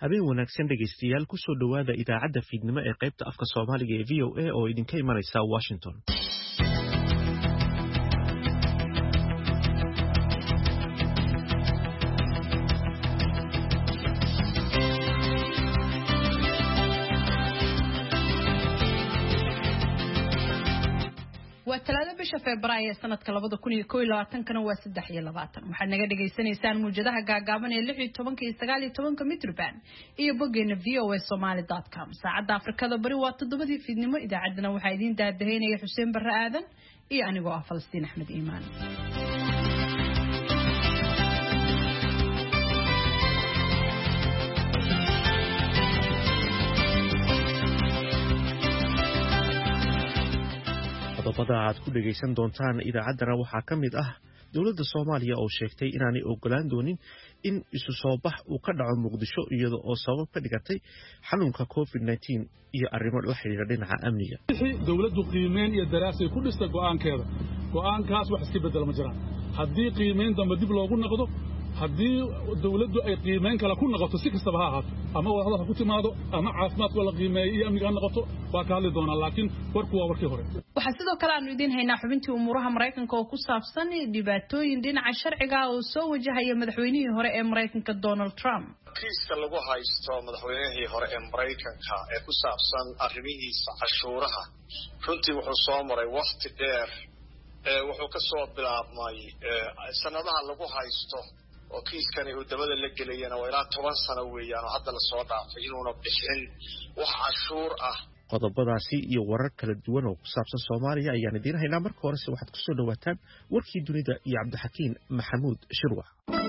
habeen wanaagsan dhegaystayaal ku soo dhowaada idaacadda fiidnimo ee qaybta afka Soomaaliga ee VOA oo idinka imanaysa Washington. وثلاثة بشهر فبراير سنة 2021 كانوا 23 waxaad naga dhageysanaysaan muujadaha gaagaaban ee 16 iyo 19 mitir band iyo boggeena voasomali.com saacada Afrikada bari waa 7 fiidnimo idaacadana waxaa idin daahdaheynaya Xuseen Barre Aadan iyo anigoo ah Falastiin Axmed Iimaan qodobada aad ku dhageysan doontaan idaacaddana waxaa ka mid ah dowladda Soomaaliya oo sheegtay inaanay ogolaan doonin in isu soo bax uu ka dhaco Muqdisho iyada oo sabab ka dhigatay xanuunka COVID-19 iyo arrimo la xiriira dhinaca amniga. dowladdu qiimeyn iyo daraasay ku dhistay go'aankeeda. go'aankaas wax iska bedel ma jiraan. haddii qiimeyn dambe dib loogu noqdo haddii dawladdu ay qiimeyn kala ku noqoto si kastaba ha ahaato ama wadahadal ku timaado ama caafimaadka la qiimeeyo iyo amniga noqoto waa ka hadli doonaa laakiin warku waa warkii hore waxa sidoo kale aan idin haynaa xubintii umuraha Mareykanka oo ku saabsan dhibaatooyin dhinaca sharciga oo soo wajahaya madaxweynihii hore ee Mareykanka Donald Trump kiiska lagu haysto madaxweynihii hore ee Mareykanka ee ku saabsan arrimihiisa cashuuraha runtii wuxuu soo maray waqti dheer wuxuu ka soo bilaabmay sanadaha lagu haysto oo kiiskani uu dabada la gelayana waa ilaa 10 sano weeyaan oo hadda la soo dhaafay inuuna bixin wax cashuur ah qodobadaasi iyo warar kala duwan oo ku saabsan Soomaaliya ayaan idin haynaa marka hore waxaad ku soo dhawaataan warkii dunida iyo Cabdixakiin Maxamuud Shirwax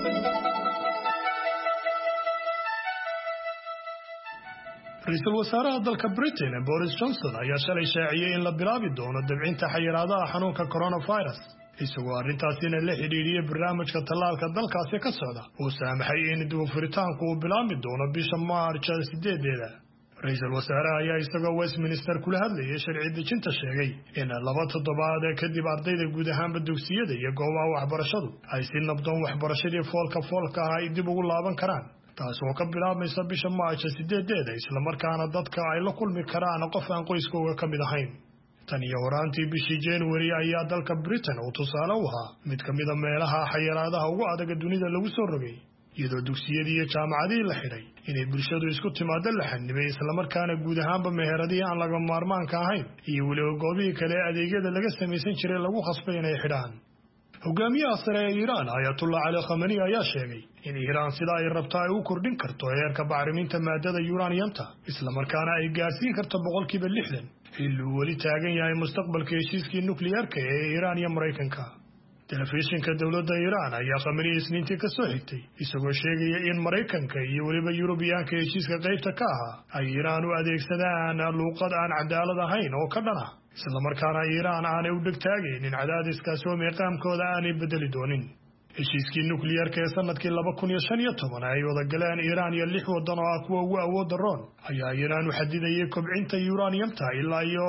Ra'iisul Wasaaraha dalka Britain Boris Johnson ayaa shalay shaaciyay in la bilaabi doono dabcinta xayiraadaha xanuunka coronavirus isagoo arrintaasina la xiriiriyay barnaamijka tallaalka dalkaasi ka socda oo saamaxay in dib u furitaanku uu bilaabi doono bisha Maarch 8-deeda. Ra'iisul Wasaaraha ayaa isagoo Westminster kula hadlayay sharci dejinta sheegay in 2 toddobaad kadib ardayda guud ahaanba dugsiyada iyo goobaha waxbarashadu ay si nabdoon waxbarashadii foolka ay dib ugu laaban karaan. taas oo ka bilaabmaysa bisha Maarch 8-deeda isla markaana dadka ay la kulmi karaan qof aan qoyskooda ka mid ahayn. tan iyo horaantii bishii January ayaa dalka Britain uu tusaale u ahaa mid ka mid ah meelaha xayiraadaha ugu adag dunida lagu soo rogay iyadoo dugsiyadii iyo jaamacadihii la xidhay inay bulshadu isku timaado la xannibay isla markaana guud ahaanba meheradii aan laga maarmaanka ahayn iyo weliba goobihii kale adeegyada laga samaysan jiray lagu khasbay inay xidhaan. hogaamiyaha sare ee Iran Ayatollah Ali Khamenei ayaa sheegay in Iran sida ay rabto ay u kordhin karto heerka bacriminta maadada uraniumta isla markaana ay gaarsiin karto 60% ilaa wali taagan yahay mustaqbalka heshiiskii nukliyeerka ee Iran iyo Mareykanka. telefishinka dawladda Iran ayaa Khamenei isniintii ka soo xigtay isagoo sheegaya in Mareykanka iyo waliba Yurubiyaanka heshiiska qaybta ka ah ay Iran u adeegsadaan luuqad aan cadaalad ahayn oo ka dhana isla markaana Iran aanay u dhigtaageen in cadaadiskaas oo meeqaamkooda aanay bedeli doonin. heshiiskii nukliyeerka ee sanadkii 2015 ay wada galeen Iran iyo 6 wadan oo kuwa ugu awood daroon ayaa Iran u xadidayay kobcinta uraniumta ilaa iyo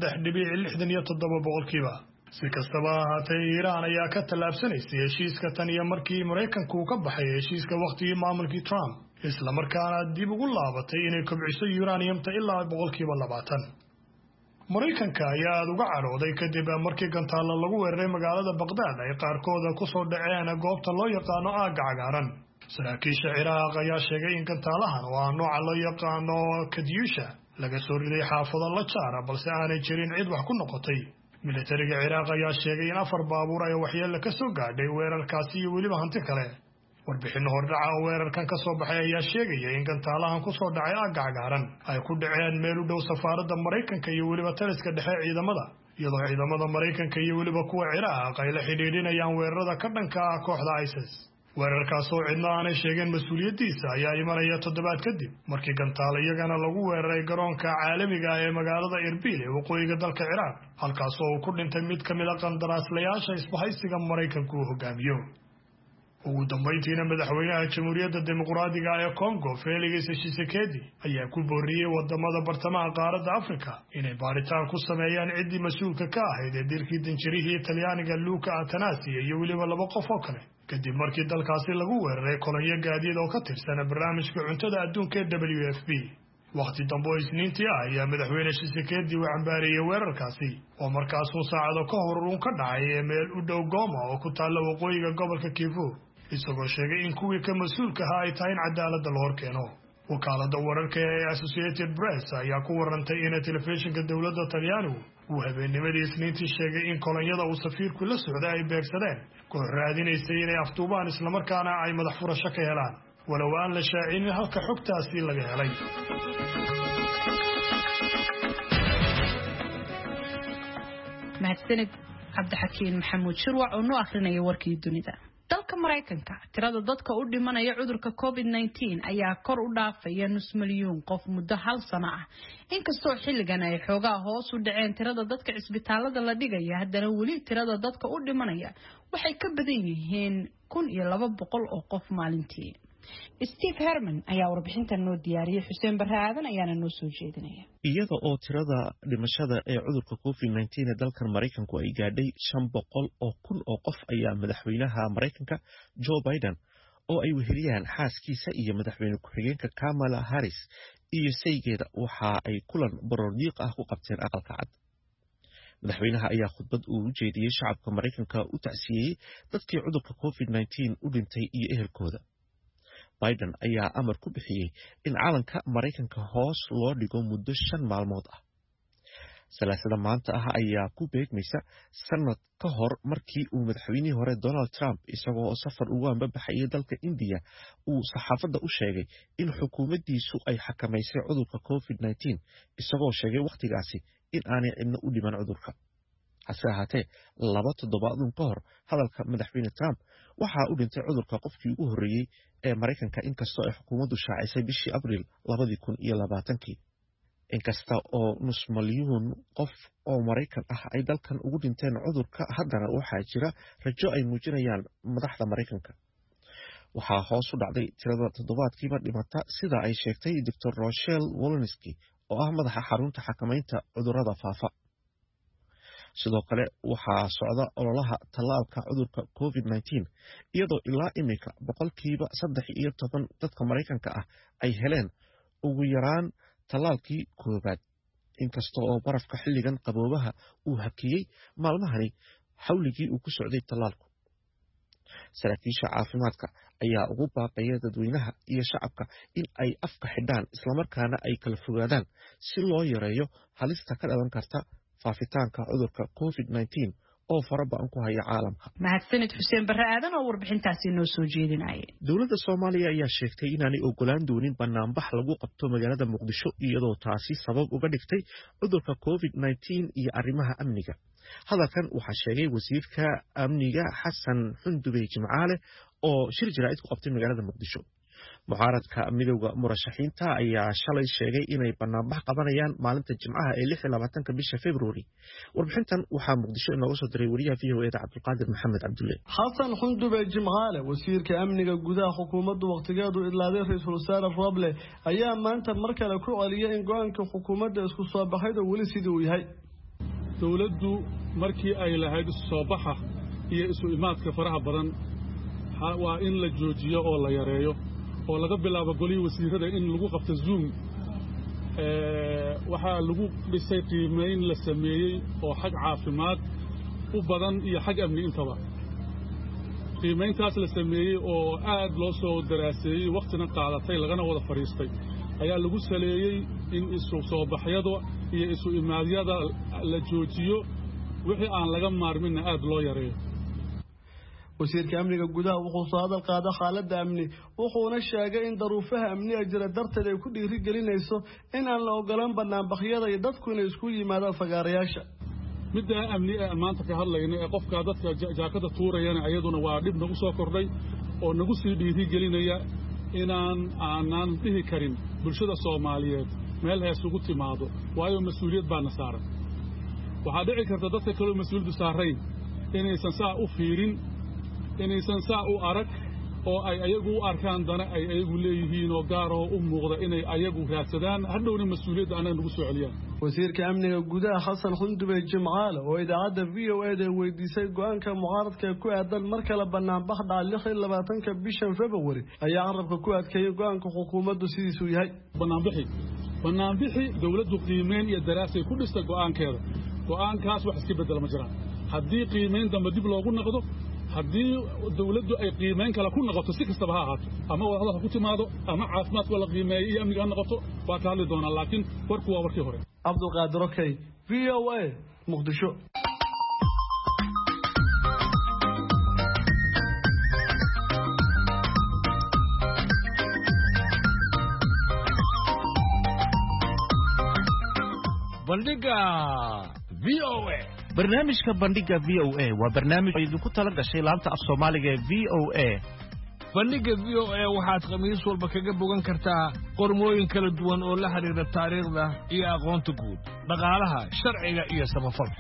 3.67%. si kastaba ha ahaatee Iran ayaa ka tallaabsanaysay heshiiska tan iyo markii Mareykanku ka baxay heshiiska waqtigii maamulkii Trump isla markaana dib ugu laabatay inay kobciso uraniumta ilaa 20%. Mareykanka ayaa aad uga carooday kadib markii gantaalo lagu weeraray magaalada Baghdad ay qaarkood ku soo dhaceen goobta loo yaqaano aagga cagaaran. saraakiisha Ciraaq ayaa sheegay in gantaalahan oo nooca loo yaqaano Kadyusha laga soo riday xaafado la jaara balse aanay jirin cid wax ku noqotay. militariga Ciraaq ayaa sheegay in 4 baabuur ay waxyeello ka soo gaadhay weerarkaasi iyo weliba hanti kale. warbixin hordhaca oo weerarkan ka soo baxay ayaa sheegaya in gantaalahan ku soo dhacay aagga cagaaran ay ku dhaceen meel u dhow safaaradda Mareykanka iyo weliba taliska dhexe ciidamada iyadoo ciidamada Mareykanka iyo weliba kuwa Ciraaq ay la xidhiidhinayaan weerarada ka dhanka ah kooxda ISIS. weerarkaas oo cidna aanay sheegeen mas'uuliyadiisa ayaa imanaya 7 toddobaad kadib markii gantaal iyagana lagu weeraray garoonka caalamiga ah ee magaalada Erbil ee waqooyiga dalka Ciraaq halkaas oo ku dhintay mid ka mid ah qandaraaslayaasha isbahaysiga Mareykanku hogaamiyo. ugu dambeyntiina madaxweynaha jamhuuriyadda dimuqraadiga ee Congo Felix Tshisekedi ayaa ku booriyay wadamada bartamaha qaaradda Afrika inay baaritaan ku sameeyaan ciddii mas'uulka ka ahayd dilkii danjirihii Talyaaniga Luca Attanasio iyo weliba 2 qof oo kale kadib markii dalkaasi lagu weeraray kolonyo gaadiid oo ka tirsan barnaamijka cuntada adduunka ee WFP. waqti dambe isniintii ayaa madaxweyne Tshisekedi uu cambaariyay weerarkaasi oo markaas uu saacado ka hor ka dhacay meel u dhow Goma oo ku taalla waqooyiga gobolka Kivu, isagoo sheegay in kuwii ka mas'uulka ah ay tahay cadaalad la hor keeno. wakaaladda wararka ee Associated Press ayaa ku warantay in telefishinka dawladda Talyaanigu uu habeennimadii isniintii sheegay in kolonyada uu safiirku la socday ay beegsadeen koox raadinaysay inay afduubaan isla markaana ay madax furasho ka helaan walow aan la shaacinin halka xogtaasi laga helay. mahadsanid cabdixakiin maxamuud shirwac oo noo akhrinaya warkii dunida. dalka Mareykanka tirada dadka u dhimanaya cudurka COVID-19 ayaa kor u dhaafaya 500,000 qof muddo 1 sano ah. inkastoo xilligan ay xoogaa hoos u dhaceen tirada dadka cisbitaalada la dhigaya, haddana weli tirada dadka u dhimanaya waxay ka badan yihiin 1,200 oo qof maalintii. Steve Herman ayaa warbixintan noo diyaariyay, Xuseen Barre Aadan ayaana noo soo jeedinaya. iyada oo tirada dhimashada ee cudurka COVID-19 ee dalkan Mareykanku ay gaadhay 500,000 oo qof ayaa madaxweynaha Mareykanka Joe Biden oo ay weheliyaan xaaskiisa iyo madaxweyne ku-xigeenka Kamala Harris iyo saygeeda waxa ay kulan baroordiiq ah ku qabteen aqalka cad. madaxweynaha ayaa khudbad uu u jeediyay shacabka Mareykanka u tacsiyay dadkii cudurka COVID-19 u dhintay iyo ehelkooda. Biden ayaa amar ku bixiyay in calanka Mareykanka hoos loo dhigo muddo 5 maalmood ah. Salaasada maanta ah ayaa ku beegmaysa sanad ka hor markii uu madaxweynihii hore Donald Trump isagoo safar ugu ambabaxay dalka India uu saxaafadda u sheegay in xukuumaddiisu ay xakamaysay cudurka COVID-19 isagoo sheegay waqtigaasi in aanay cidna u dhiman cudurka. hase ahaatee 2 toddobaad ka hor hadalka madaxweyne Trump waxa uu dhintay cudurka qofkii ugu horeeyay ee Mareykanka inkastoo ay xukuumaddu shaacisay bishii Abriil 2020. inkasta oo 500,000 qof oo Mareykan ah ay dalkan ugu dhinteen cudurka, haddana waxaa jira rajo ay muujinayaan madaxda Mareykanka. waxaa hoos u dhacday tirada toddobaadkiiba dhimata sida ay sheegtay Dr. Rochelle Walensky oo ah madaxa xarunta xakamaynta cudurrada faafa. sidoo kale waxaa socda ololaha tallaalka cudurka COVID-19 iyadoo ilaa imika 13% dadka Mareykanka ah ay heleen ugu yaraan tallaalkii koobaad, inkasta oo barafka xilligan qaboobaha uu hakiyey maalmahani xawligii uu ku socday tallaalku. saraakiisha caafimaadka ayaa ugu baaqaya dadweynaha iyo shacabka in ay afka xidhaan islamarkaana ay kala fogaadaan si loo yareeyo halista ka dhalan karta faafitaanka cudurka COVID-19 oo faraba'an ku haya caalamka. mahadsanid Xuseen Barre Aadan oo warbixintaasi noo soo jeedinayay. dowladda Soomaaliya ayaa sheegtay inaanay ogolaan doonin banaanbax lagu qabto magaalada Muqdisho iyadoo taasi sabab uga dhigtay cudurka COVID-19 iyo arrimaha amniga. hadalkan waxaa sheegay wasiirka amniga Xasan Xundubey Jimcaale oo shir jaraa'id ku qabtay magaalada Muqdisho. mucaaradka midowga murashaxiinta ayaa shalay sheegay inay banaanbax qabanayaan maalinta Jimcaha ee 26 bisha February. warbixintan waxaa Muqdisho inooga soo diray wariyaha VOA Cabdulqaadir Maxamed Cabdulle. Xasan Xundubey Jimcaale, wasiirka amniga gudaha xukuumadda waqtigeedu ilaaday Ra'iisul Wasaare Roble, ayaa maanta mar kale ku celiyay in go'aanka xukuumadda isku soo baxay weli sidii uu yahay. dawladdu markii ay lahayd soo baxa iyo isu imaadka faraha badan waa in la joojiyo oo la yareeyo oo laga bilaabo golihii wasiirada in lagu qabto Zoom. waxaa lagu dhisay qiimeyn la sameeyey oo xag caafimaad u badan iyo xag amni intaba. qiimeyntaas la sameeyey oo aad loo soo daraaseeyey waqtina qaadatay lagana wada fariistay ayaa lagu saleeyey in isu soo baxyada iyo isu imaadyada la joojiyo wixii aan laga maarmin aad loo yareeyo. wasiirka amniga gudaha wuxuu soo hadal qaaday xaaladda amni wuxuuna sheegay in daruufaha amniga jira darteed ay ku dhiiri gelinayso in aan la ogolaan banaanbaxyada iyo dadku inay isku yimaadaan fagaarayaasha. midda amni ee maanta ka hadlayna ee qofka dadka jaakada tuurayana ayaduna waa dhib nagu soo kordhay oo nagu sii dhiiri gelinaya aanan dhihi karin bulshada Soomaaliyeed meel hees ugu timaado waayo mas'uuliyad baa na saaran. waxaa dhici karta dadka kale mas'uuliyadu saarayn inaysan saa u fiirin, inaysan saa u arag, oo ay ayagu u arkaan dana ay ayagu leeyihiin oo gaar oo u muuqda inay ayagu raadsadaan hadhowna mas'uuliyadda anaga nagu soo celiyaan wasiirka amniga gudaha xasan xundube jimcaale oo idaacadda VOA weydiisay go'aanka mucaaradka ku aadan mar kale banaanbax dhaca 26 bishan February ayaa carabka ku adkeeyay go'aanka xukuumaddu sidiisuu yahay banaanbixi dawladdu qiimeyn iyo daraasay ku dhistay go'aankaas wax iska bedel ma jiraan haddii qiimeyn dambe dib loogu noqdo haddii dawladdu ay qiimeyn kala ku noqoto si kastaba ha ahaato ama wadada ku timaado ama caafimaadka la qiimeeyo iyo amniga noqoto waa ka hadli doonaa laakiin warku waa warkii hore Abdulqaadir Okay VOA Muqdisho bandhiga VOA barnaamijka bandhiga VOA waa barnaamij idinku tala gashay laanta af Soomaaliga ee VOA bandhiga VOA waxaad khamiis walba kaga bogan kartaa qormooyin kala duwan oo la xiriira taariikhda iyo aqoonta guud dhaqaalaha sharciga iyo samafalka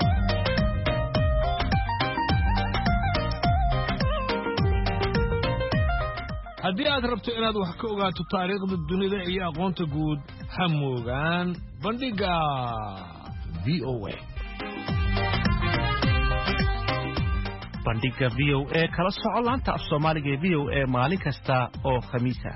haddii aad rabto inaad wax ka ogaato taariikhda dunida iyo aqoonta guud ha moogaan bandhiga VOA bandhiga VOA kala soco laanta af Soomaaliga ee VOA maalin kasta oo khamiis ah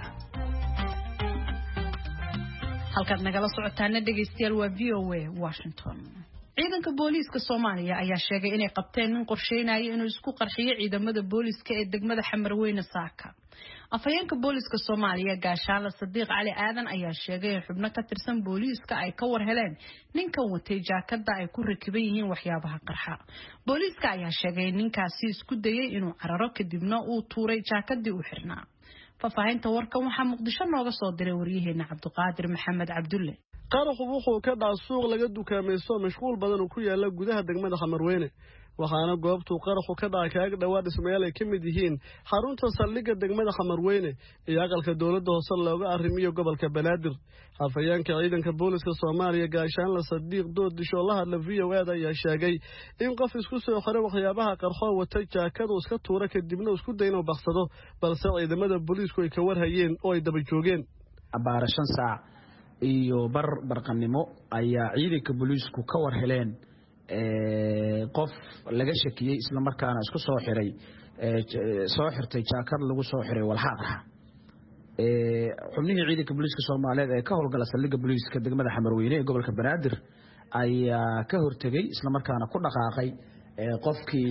halkaad nagala socotaana dhegeystayaal waa VOA Washington ciidanka booliiska Soomaaliya ayaa sheegay inay qabteen nin qorsheynaya inuu isku qarxiyo ciidamada booliiska ee degmada Xamarweyne Saaka afhayeenka booliiska Soomaaliya Gaashaale Sadiiq Cali Aadan ayaa sheegay in xubno ka tirsan booliiska ay ka war heleen ninkan watay jaakada ay ku rakiban yihiin waxyaabaha qarxa booliiska ayaa sheegay ninkaasi isku dayay inuu cararo kadibna uu tuuray jaakadii uu xirnaa fafaahinta warkan waxaa Muqdisho nooga soo diray wariyaheena Cabduqaadir Maxamed Cabdulle qaraxu wuxuu ka dhacay suuq laga dukaamaysto mashquul badan oo ku yaala gudaha degmada Xamarweyne waxaana goobtu qaraxu ka dhacay kaaga dhawaad dhismayaal ay kamid yihiin xarunta saldhigga degmada Xamarweyne iyo aqalka dawladda hoose looga arrimiyo gobolka Banaadir afhayeenka ciidanka booliiska Soomaaliya Gaashaale Sadiiq Doodisho la hadla VOA ayaa sheegay in qof isku soo xiray waxyaabaha qarxo wata jaakad oo iska tuura kadibna isku dayno baxsado balse ciidamada booliisku ay ka war hayeen oo ay daba joogeen abaara 5 saac iyo barqanimo ayaa ciidanka booliisku ka war heleen qof laga shakiyay isla markaana isku soo xiray soo xirtay jaakad lagu soo xiray walxaqra xubnihii ciidanka booliiska Soomaaliyeed ee ka howlgala saldhigga booliiska degmada Xamarweyne ee gobolka Banaadir ayaa ka hortagay isla markaana ku dhaqaaqay qofkii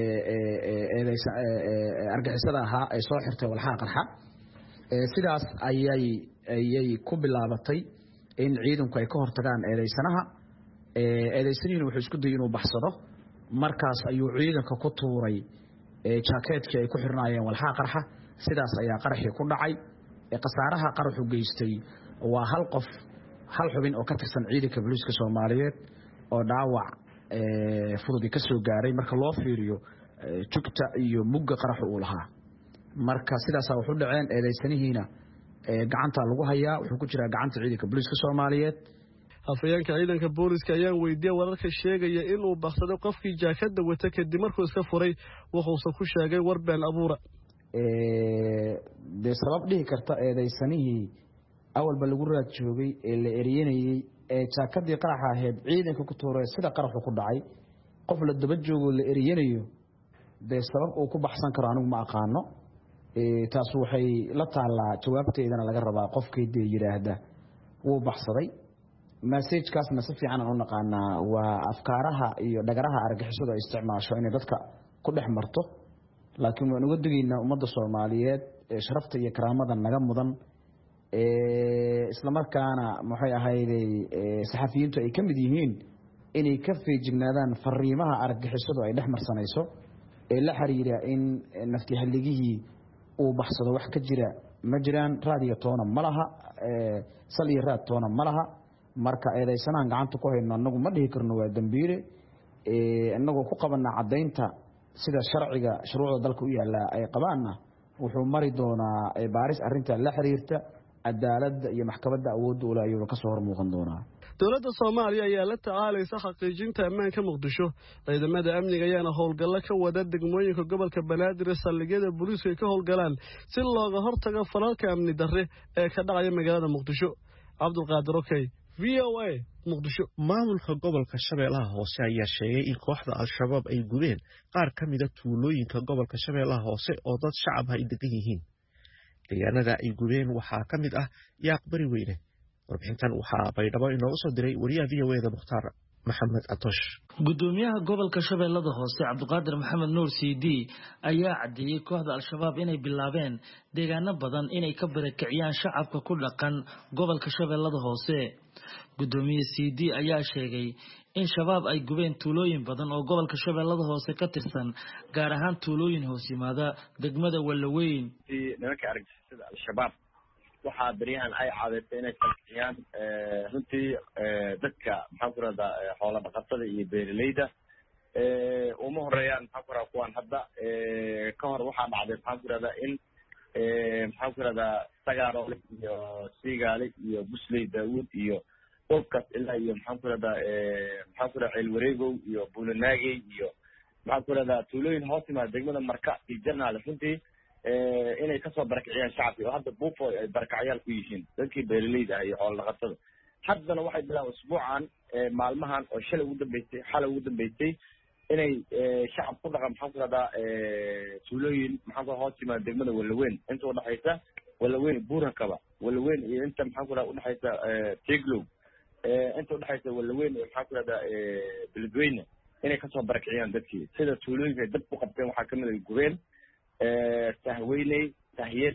argixisada ahaa ee soo xirtay walxaqra sidaas ayay ku bilaabatay in ciidanku ay ka hortagaan eedeysanaha wuxuu isku dayay inuu baxsado markaas ayuu ciidanka ku tuuray jaakeedkii ay ku xirnaayeen walxaa qarxa sidaas ayaa qaraxii ku dhacay qasaaraha qaraxu geystay waa hal xubin oo ka tirsan ciidanka booliiska Soomaaliyeed oo dhaawac fudud ka soo gaaray marka loo fiiriyo jugta iyo mugga qaraxu uu lahaa marka sidaas wuxuu dhaceen eedeysanihiina gacanta lagu hayaa wuxuu ku jiraa gacanta ciidanka booliiska Soomaaliyeed afhayeenka ciidanka booliiska ayaa weydiiyay wararka sheegaya inuu baxsaday qofkii jaakada wata kadib markuu iska furay wuxuu ku sheegay war been abuura de sabab dhihi karta eedeysanihii awalba lagu raad joogay ee la eriyanayay ee jaakadii qaraxa ahayd ciidanka ku tuuray sida qaraxu ku dhacay qof la daba joogo la eriyanayo de sabab uu ku baxsan karo anigu ma aqaano taas waxay la taalaa jawaabteedana laga rabaa qofkii yiraahda wuu baxsaday message kaasna si fiican aan u naqaanaa waa afkaaraha iyo dhagaraha argixisada ay isticmaasho inay dadka ku dhex marto laakiin waan uga digaynaa ummadda Soomaaliyeed ee sharafta iyo karaamada naga mudan isla markaana maxay ahayday saxafiyiintu ay kamid yihiin inay ka feejignaadaan fariimaha argixisadu ay dhex marsanayso ee la xiriira in nafti haligihii uu baxsado wax ka jira ma jiraan raadiyo toona malaha sal iyo raad toona malaha marka eedeysanahan gacanta ku hayno anagu ma dhihi karno waa dambiile anagoo ku qabana cadaynta sida shuruucda dalka u yaala ay qabaana wuxuu mari doonaa baaris arinta la xiriirta cadaaladda iyo maxkamadda awoodda uu leeyahay ka soo hormuuqan doonaa dowladda Soomaaliya ayaa la tacaalaysa xaqiijinta ammaanka Muqdisho ciidamada amniga ayaana howlgalo ka wada degmooyinka gobolka Banaadir saldhigyada booliiska ka howlgalaan si looga hortago falalka amni darre ee ka dhacaya magaalada Muqdisho Cabdulqaadir Okey VOA Muqdisho maamulka gobolka Shabeellaha Hoose ayaa sheegay in kooxda Al-Shabaab ay gubeen qaar ka mid ah tuulooyinka gobolka Shabeellaha Hoose oo dad shacab ah ay degan yihiin deegaanada ay gubeen waxaa ka mid ah Yaaq Bari Weyne warbixintan waxaa baydhabo inoogu soo diray wariyaha VOA Mukhtaar Maxamed Atosh gudoomiyaha gobolka Shabeellaha Hoose Cabdiqaadir Maxamed Nuur CD ayaa cadeeyay kooxda Al-Shabaab inay bilaabeen deegaano badan inay ka barakiciyaan shacabka ku dhaqan gobolka Shabeellaha Hoose gudoomiye CD ayaa sheegay in shabaab ay gubeen tuulooyin badan oo gobolka Shabeellaha Hoose ka tirsan gaar ahaan tuulooyin hoos yimaada degmada Walaweyn nimanka argagixisada Al-Shabaab waxaa bariyahan ay cadeysay inay talkiyaan runtii dadka maxaa ku raada xoolo dhaqatada iyo beeraleyda uma horeeyaan maxaa ku raada kuwan hadda ka hor waxaa dhacday maxaa ku raada in maxaa ku raada Sagaaro iyo Siigaali iyo Busley Daawud iyo qofkas ilaa iyo maxaa ku raada Ceel Wareegow iyo Buulanaagay iyo maxaa ku raada tuulooyin hoos yimaada degmada Marka iyo Janaale runtii inay ka soo barakiciyaan shacabka oo hadda buufo ay barakacyaal ku yihiin dadkii beeraleyda ah iyo xoolo dhaqatada haddana waxay bilaabeen usbuucan maalmahan oo xalay ugu dambeysay inay shacab ku dhaqan maxaa ku raada tuulooyin maxaa ku hoos yimaada degmada Walaweyn inta u dhaxaysa Walaweyn Buurakaba Walaweyn iyo inta maxaa ku raada u dhaxaysa Tiglow inta u dhaxaysa Walaweyn iyo maxaa ku raada Beledweyne inay ka soo barakiciyaan dadkii sida tuulooyinka dad ku qabteen waxaa kamid ah gubeen Tahweyney Tahyir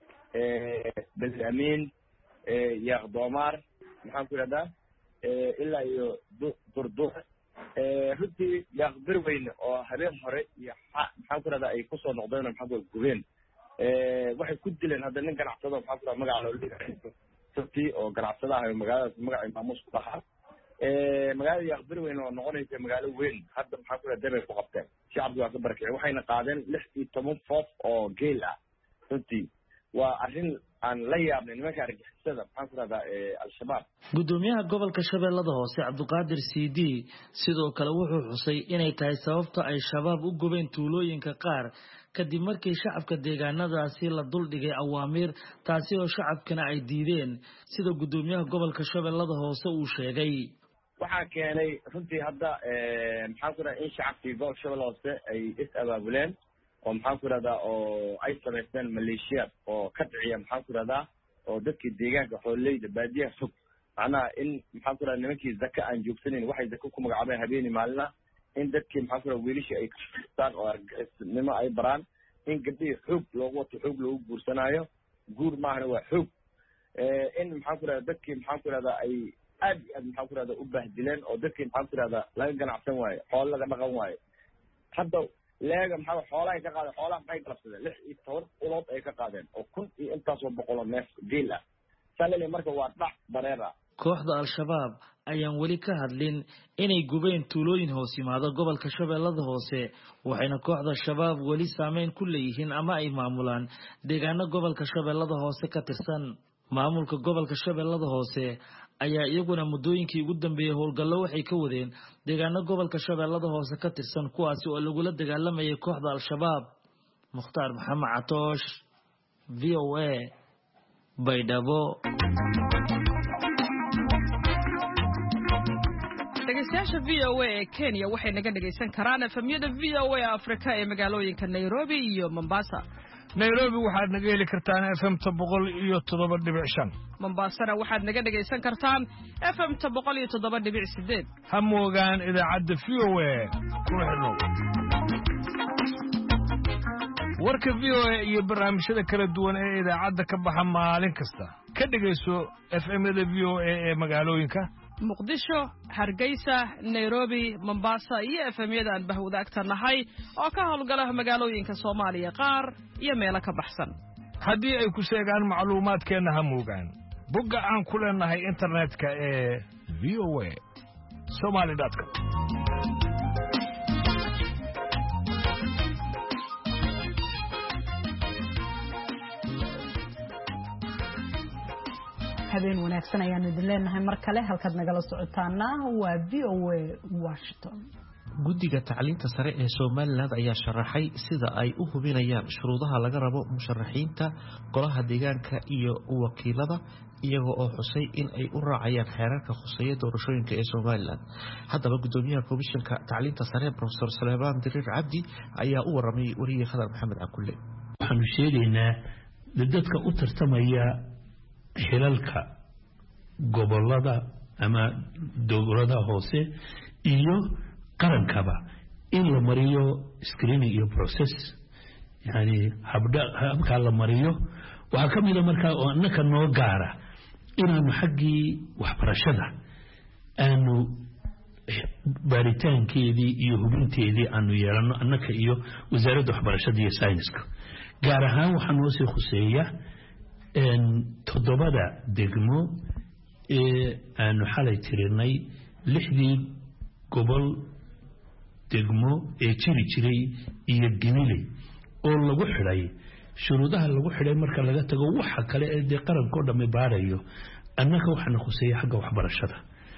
Belamin Yaaq Doomar maxaa ku raada ilaa iyo Durdur runtii Yaaq Bari Weyne oo habeen hore iyo maxaa ku raada ay ku soo noqdeen maxaa ku gubeen waxay ku dileen hadda nin ganacsado maxaa ku raada magaca loo leeyahay sabti oo ganacsada ah magaalada magaca maamuus ku dhaxaa magaalada Yaaq Bari Weyne oo noqonaysa magaalo weyn hadda maxaa ku raada dabay ku qabteen shacabku waa ka barakicay waxayna qaadeen 16 foof oo geel ah runtii waa arrin aan la yaabnay nimanka argagixisada maxaa ku raada Al-Shabaab gudoomiyaha gobolka Shabeellaha Hoose Cabdiqaadir CD sidoo kale wuxuu xusay inay tahay sababta ay shabaab u gubeen tuulooyinka qaar kadib markii shacabka deegaanadaasi la duldhigay awaamiir taasi oo shacabkana ay diideen sida gudoomiyaha gobolka Shabeellaha Hoose uu sheegay waxaa keenay runtii hadda maxaa ku raada in shacabkii gobolka Shabeellaha Hoose ay is abaabuleen oo maxaa ku raada oo ay sameysteen maleeshiyaad oo ka dhiciya maxaa ku raada oo dadkii deegaanka xooleyda baadiyaha fog macnaha in maxaa ku raada nimankii zaka aan joogsaneyn waxay zaka ku magacaabeen habeeni maalina in dadkii maxaa ku raada wiilashii ay kastaan oo argagixisnimo ay baraan in gabdhihii xoog loogu wato xoog loogu guursanaayo guur maahana waa xoog in maxaa ku raada dadkii maxaa ku raada ay aad maxaa ku raada u baahdileen oo dadkii maxaa ku raada laga ganacsan waayo xoolo laga dhaqan waayo hadda leega maxaa xoolaha ka qaadeen xoolaha maxay galabsadeen 16 ulood ay ka qaadeen oo kun iyo intaas oo boqol neef geel ah salale marka waa dhac bareera kooxda Al-Shabaab ayaan wali ka hadlin inay gubeen tuulooyin hoos yimaada gobolka Shabeellaha Hoose waxayna kooxda Shabaab wali saameyn ku leeyihiin ama ay maamulaan deegaano gobolka Shabeellaha Hoose ka tirsan maamulka gobolka Shabeellaha Hoose ayaa iyaguna muddooyinkii ugu dambeeyay howlgallo waxay ka wadeen deegaano gobolka Shabeellaha Hoose ka tirsan kuwaasi oo lagu la dagaalamayay kooxda Al-Shabaab Mukhtaar Maxamed Atosh VOA Baydhabo dhegeystayaasha VOA ee Kenya waxay naga dhegeysan karaan efemyada VOA Afrika ee magaalooyinka Nairobi iyo Mombasa Nairobi waxaad naga heli kartaan FM 107.5 Mombasana waxaad naga dhageysan kartaan FM 107.8 ha moogaan idaacadda VOA kuna xidhnow warka VOA iyo barnaamijyada kala duwan ee idaacadda ka baxa maalin kasta ka dhageyso FM-yada VOA ee magaalooyinka Muqdisho, Hargeysa, Nairobi, Mombasa iyo FM-yada aan bahwadaagta nahay oo ka howlgala magaalooyinka Soomaaliya qaar iyo meelo ka baxsan haddii ay ku sheegaan macluumaadkeena ha moogaan bogga aan ku leenahay internetka ee voa.somali.com habeen wanaagsan ayaan idin leenahay mar kale halkaad nagala socotaana waa VOA Washington. guddiga tacliinta sare ee Soomaaliland ayaa sharaxay sida ay u hubinayaan shuruudaha laga rabo musharaxiinta golaha deegaanka iyo wakiilada iyagoo oo xusay in ay u raacayaan xeerarka khuseeya doorashooyinka ee Soomaaliland. haddaba gudoomiyaha komishanka tacliinta sare Professor Suleymaan Dirir Cabdi ayaa u waramay wariye Khadar Maxamed Cakulle. waxaanu sheegaynaa dadka u tartamaya xilalka gobolada ama dowladaha hoose iyo qarankaba in la mariyo screening iyo process yani habka la mariyo waxa kamida markaa oo annaka noo gaara inaanu xaggii waxbarashada aanu baaritaankeedii iyo hubinteedii aanu yeelano annaka iyo wasaaradda waxbarashada iyo sayniska gaar ahaan waxaa noo sii khuseeya 7 degmo ee aanu xalay tirinay 6 gobol degmo ee jiray iyo Genile oo lagu xiray shuruudaha lagu xiray marka laga tago waxa kale ee qaranka oo dhamay baarayo annaka waxaan khuseeya xagga waxbarashada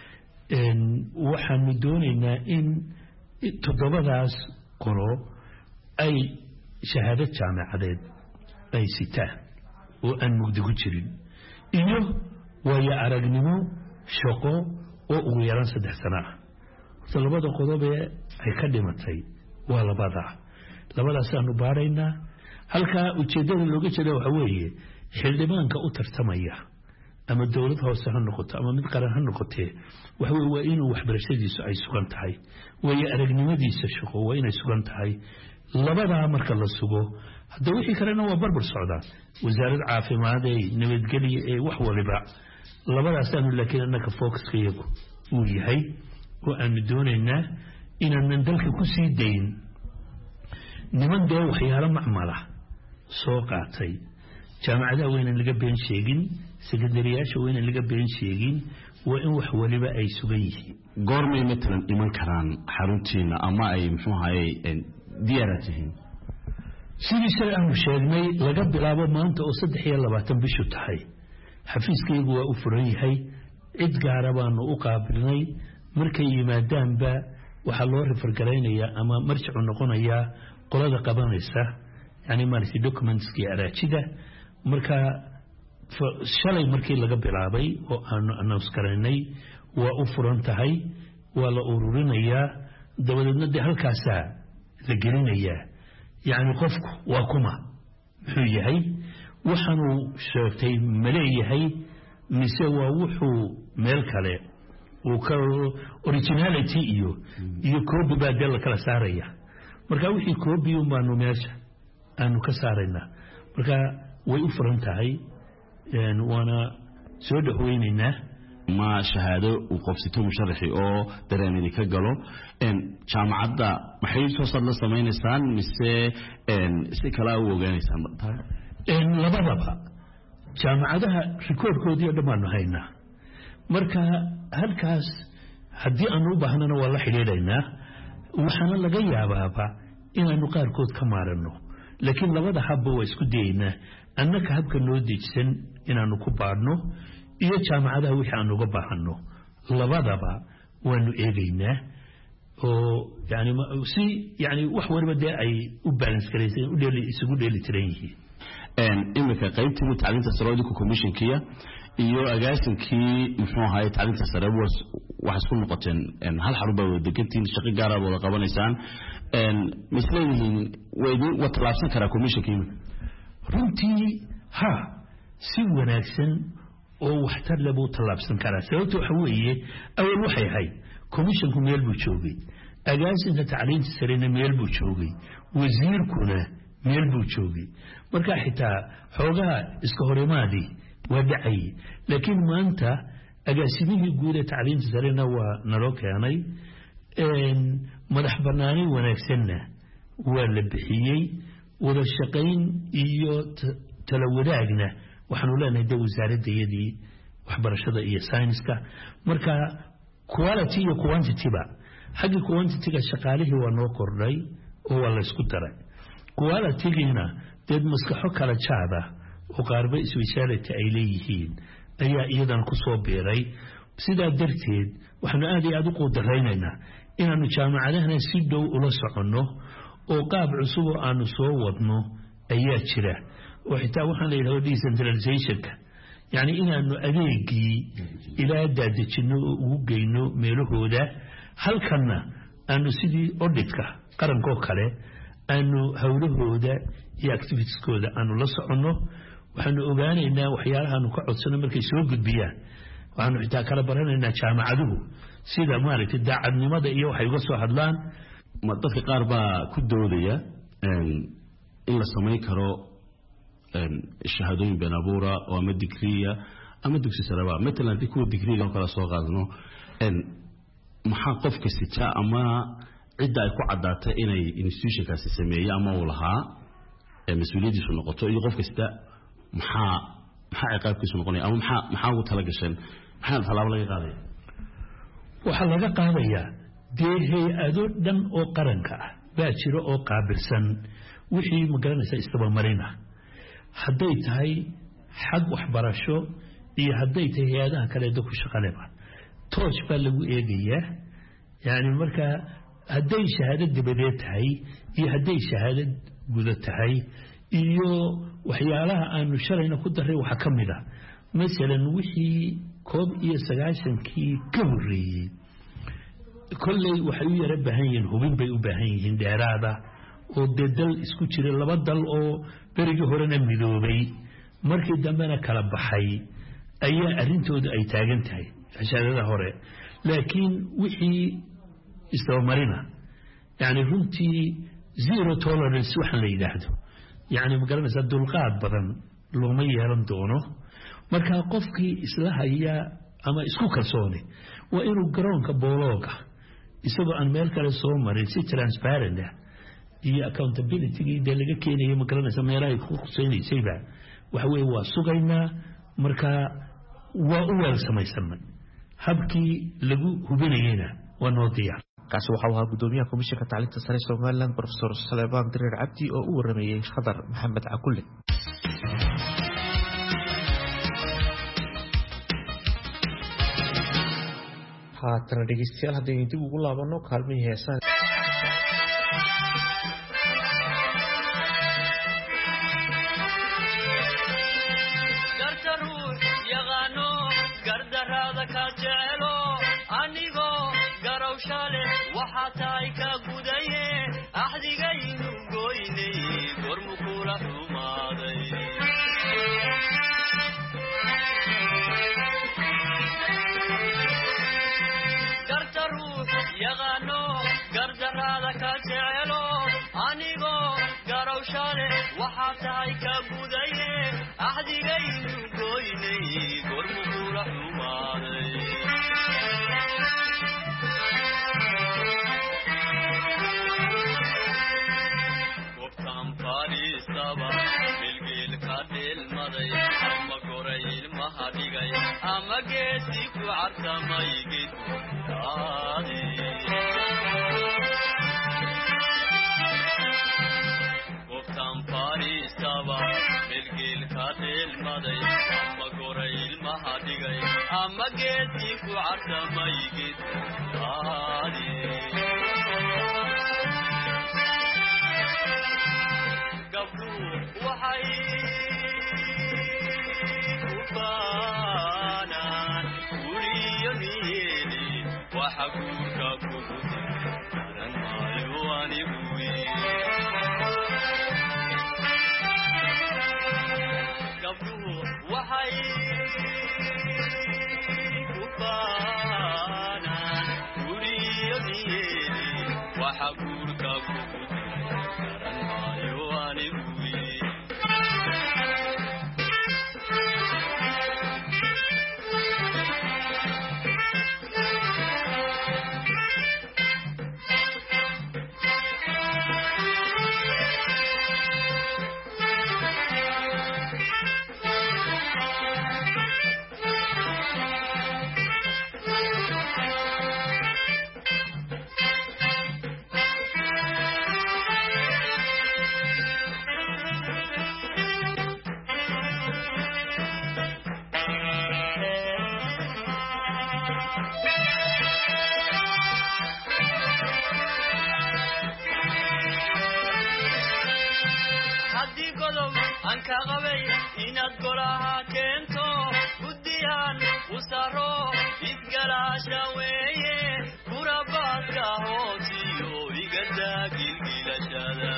waxaanu doonaynaa in 7daas qolo ay shahaado jaamacadeed ay sitaan oo aan mugdi ku jirin iyo waya aragnimo shaqo oo ugu yaraan 3 sano ah labada qodob ee ay ka dhimatay waa labadaas aanu baaraynaa halka ujeedada looga jeedo waxa weeye xildhibaanka u tartamaya ama dawlad hoose ha noqoto ama mid qaran ha noqotee waxa weeye waa inuu waxbarashadiisu ay sugan tahay waya aragnimadiisa shaqo waa inay sugan tahay labadaa marka la sugo hadda wixii kalena waa barbar socdaa wasaaradda caafimaad ee nabadgelyo ee wax waliba labadaas aanu laakiin annaka focuskayagu uu yahay oo aanu doonaynaa inaanan dalka ku sii dayn niman dee waxyaalo macmala soo qaatay jaamacadaha weynan laga been sheegin sekondariyaasha weynan laga been sheegin waa in wax waliba ay sugan yihiin goormay matalan iman karaan xaruntiina ama ay muxuu ahaye diyaaratihiin sidii shalay aanu sheegnay laga bilaabo maanta oo 23 bishu tahay xafiiskaygu waa u furan yahay cid gaara baanu u qaabilnay markay yimaadaanba waxaa loo rifargaraynayaa ama marjicu noqonayaa qolada qabanaysa yani maaragtay documentskii araajida marka shalay markii laga bilaabay oo aanu announce garaynay waa u furan tahay waa la ururinayaa dabadeedna dee halkaasaa la gelinayaa yani qofku waa kuma muxuu yahay waxaanuu sheegtay maleeyahay mise waa wuxuu meel kale uu ka originality iyo copy baa dee la kala saaraya marka wixii copy un baanu meesha aanu ka saaraynaa marka way u furan tahay waana soo dhaweynaynaa ma shahaado uu qofsito musharaxi oo dareenadi ka galo jaamacadda maxay soo sad la samaynaysaan mise si kala u ogaanaysaan labadaba jaamacadaha rikoorkoodii oo dhammaanu haynaa marka halkaas haddii aanu u baahnana waa la xidhiidhaynaa waxaana laga yaabaaba inaanu qaarkood ka maaranno laakiin labada habba waa isku dayaynaa annaka habka noo dejisan inaanu ku baadhno iyo jaamacadaha wixii aanu uga baahanno labadaba waanu eegaynaa oo yani si yani wax waliba dee ay u balance garaysan isugu dheeli tiran yihiin imika qaybtii tacliinta sare oo commissionkiya iyo agaasinkii muxuu ahaay tacliinta sare wax isku noqoteen hal xarun baa wada degantiin shaqo gaar ah wada qabanaysaan misleeyihiin way talaabsan karaa commissionkii runtii ha si wanaagsan oo waxtar leh buu talaabsan karaa sababta waxa weeye awal waxay ahayd commissionku meel buu joogay agaasinka tacliinta sarena meel buu joogay wasiirkuna meel buu joogay marka xitaa xoogaha iska horimaadii waa dhacay laakiin maanta agaasimihii guud ee tacliinta sarena waa naloo keenay madax banaani wanaagsanna waa la bixiyey wada shaqayn iyo tala wadaagna waxaanu leenahay dee wasaaradayadii waxbarashada iyo sayniska marka quality iyo quantity-ba xaggii quantity-ga shaqaalihii waa noo kordhay oo waa laysku daray quality-giina deed maskaxo kala jaada oo qaarba speciality ay leeyihiin ayaa iyadana ku soo biiray sidaa darteed waxaanu aad iyo aad u quudaraynaynaa inaanu jaamacadahana si dhow ula soconno oo qaab cusub oo aanu soo wadno ayaa jira oo xitaa waxaan la yidhahdo decentralizationka yacni inaanu adeegii ilaa daadejinno oo ugu geyno meelahooda halkanna aanu sidii auditka qarankoo kale aanu howlahooda iyo activitieskooda aanu la soconno waxaanu ogaanaynaa waxyaalahaanu ka codsano markay soo gudbiyaan waxaanu xitaa kala baranaynaa jaamacaduhu sida maaragtay daacadnimada iyo waxay uga soo hadlaan dadka qaar baa ku doodaya in la samayn karo shahaadooyin been abuura oo ama digriya ama dugsi sareba matalan haddii kuwa digriga oo kale soo qaadano maxaa qofka sita ama cidda ay ku caddaatay inay institutionkaasi sameeyey ama uu lahaa mas-uuliyaddiisu noqoto iyo qofka sita maxaa ciqaabkiisu noqonaya ama maxaa ugu tala gasheen maxaa tallaabo laga qaadaya waxaa laga qaadayaa dee hay-ado dhan oo qaranka ah baa jiro oo qaabilsan wixii magaranaysa istabamarina hadday tahay xag waxbarasho iyo hadday tahay hay-adaha kaleedo ku shaqaleba tooj baa lagu eegayaa yani markaa hadday shahaadad dabadeed tahay iyo hadday shahaadad guda tahay iyo waxyaalaha aanu shalayna ku daray waxaa ka mid a masalan wixii 1991kii ka horreeyey kolley waxay u yara baahan yihiin hubin bay u baahan yihiin dheeraada oo dee dal isku jira laba dal oo berigii horena midoobay markii dambena kala baxay ayaa arrintooda ay taagan tahay shahaadada hore laakiin wixii istabamarina yani runtii zero tolerance waxaan la yidhaahdo yani magaranaysaa dulqaad badan looma yeelan doono markaa qofkii isla haya ama isku kalsoone waa inuu garoonka boolooga isagoo aan meel kale soo marin si transparent ah iyo accountability dee laga keenayo magaranaysa meelahay ku khusaynaysayba waxa weeye waa sugaynaa markaa waa u weel samaysanay habkii lagu hubinayeyna waa noo diyaar kaasi waxa uu ahaa gudoomiyaha komishanka tacliinta sare Soomaaliland Professor Salebaan Dirir Cabdi oo u waramayay Khadar Maxamed Cakulle haatan dhegeystayaal haddaynu dib ugu laabano kaalmihii heesaha anka qabay inaad golaha keento guddiyan usaro isgalaasha weeye kurabaadka hoosiyo igada gilgilashada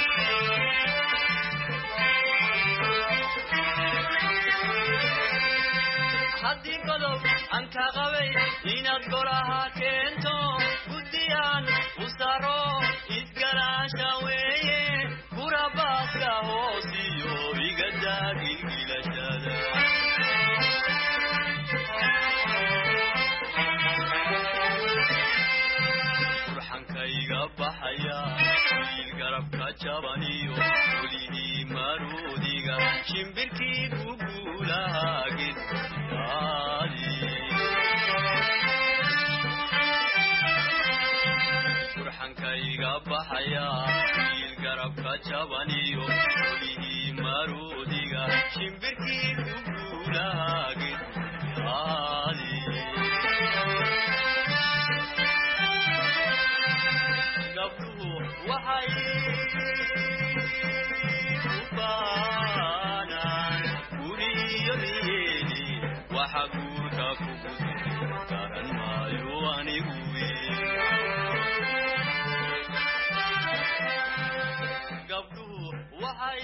haddii godob anka qabay inaad golaha keento guddiyan usaro isgalaasha weeye kurabaadka hoosiyo igada gilgilashada burxankayga baxaya wiil garabka jabaniyo welihii maruudiga shimbirkii guguulaha burxankayga baxaya wiil garabka jabaniyo welihii maruudiga shimbirkii guguulaha gabdhuhu waxay u baanaan guriyo niyeeni waxa guurka kugu garan maayo anigu gabdhuhu waxay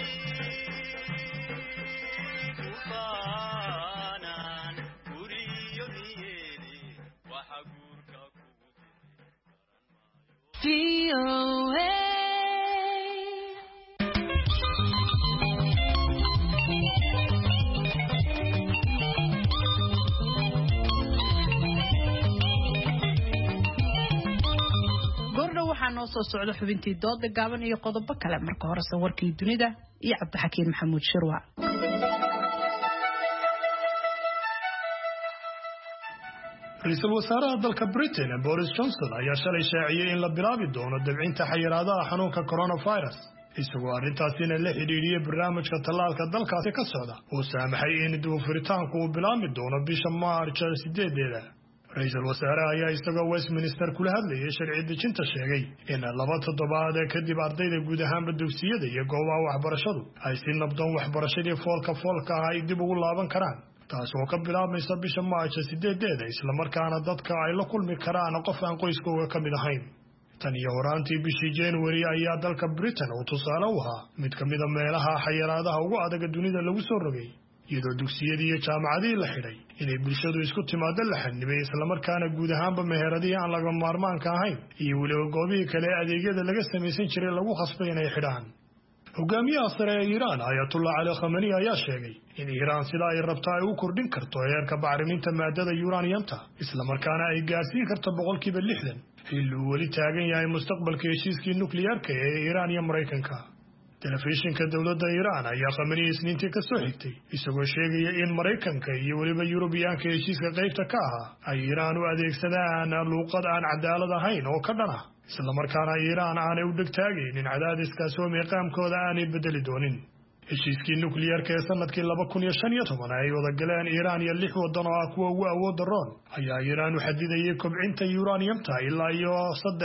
u baanaan guriyo niyeeni waxa guurka kugu garan maayo waxaa noo soo socda xubintii dooda gaaban iyo qodobo kale marka hore warkii dunida iyo cabdixakiin maxamuud shirwa Ra'iisul wasaaraha dalka Britain Boris Johnson ayaa shalay shaaciyay in la bilaabi doono dabcinta xayiraadaha xanuunka coronavirus isagoo arrintaasina la xidhiidhiyay barnaamijka tallaalka dalkaasi ka socda oo saamaxay in dib u furitaanku uu bilaabmi doono bisha Maarch 8. Ra'iisul wasaaraha ayaa isagoo Westminster kula hadlayay sharci dejinta sheegay in 2 toddobaad kadib ardayda guud ahaanba dugsiyada iyo goobaha waxbarashadu ay si nabdoon waxbarashadii foolka ay dib ugu laaban karaan taasoo ka bilaabmaysa bisha Maarch 8 isla markaana dadka ay la kulmi karaan qof aan qoyskooda ka mid ahayn tan iyo horaantii bishii January ayaa dalka Britain uu tusaale u ahaa mid ka mid ah meelaha xayiraadaha ugu adag dunida lagu soo rogay iyadoo dugsiyadii iyo jaamacadihii la xidhay inay bulshadu isku timaado la xanibay isla markaana guud ahaanba meheradihii aan laga maarmaanka ahayn iyo weliba goobihii kale adeegyada laga samaysan jiray lagu khasbay inay xidhaan hogaamiyaha sare ee Iiraan Ayatollah Ali Khamenei ayaa sheegay in Iiraan sida ay rabto ay u kordhin karto heerka bacriminta maadada uraniumta isla markaana ay gaarsiin karto 60% xilli uu weli taagan yahay mustaqbalka heshiiskii nukliyeerka ee Iiraan iyo Mareykanka telefishinka dawladda Iiraan ayaa Khamenei isniintii ka soo xigtay isagoo sheegaya in Mareykanka iyo weliba Yurubiyaanka heshiiska qaybta ka ah ay Iiraan u adeegsadaan luuqad aan cadaalad ahayn oo ka dhana isla markaana Iiraan aanay u dhigtaagin in cadaadiskaas oo meeqaamkooda aanay bedeli doonin heshiiskii nukliyeerka ee sanadkii 2015 ay wada galeen Iiraan iyo 6 waddan oo kuwa ugu awood daroon ayaa Iiraan u xadidayay kobcinta uraniumta ilaa iyo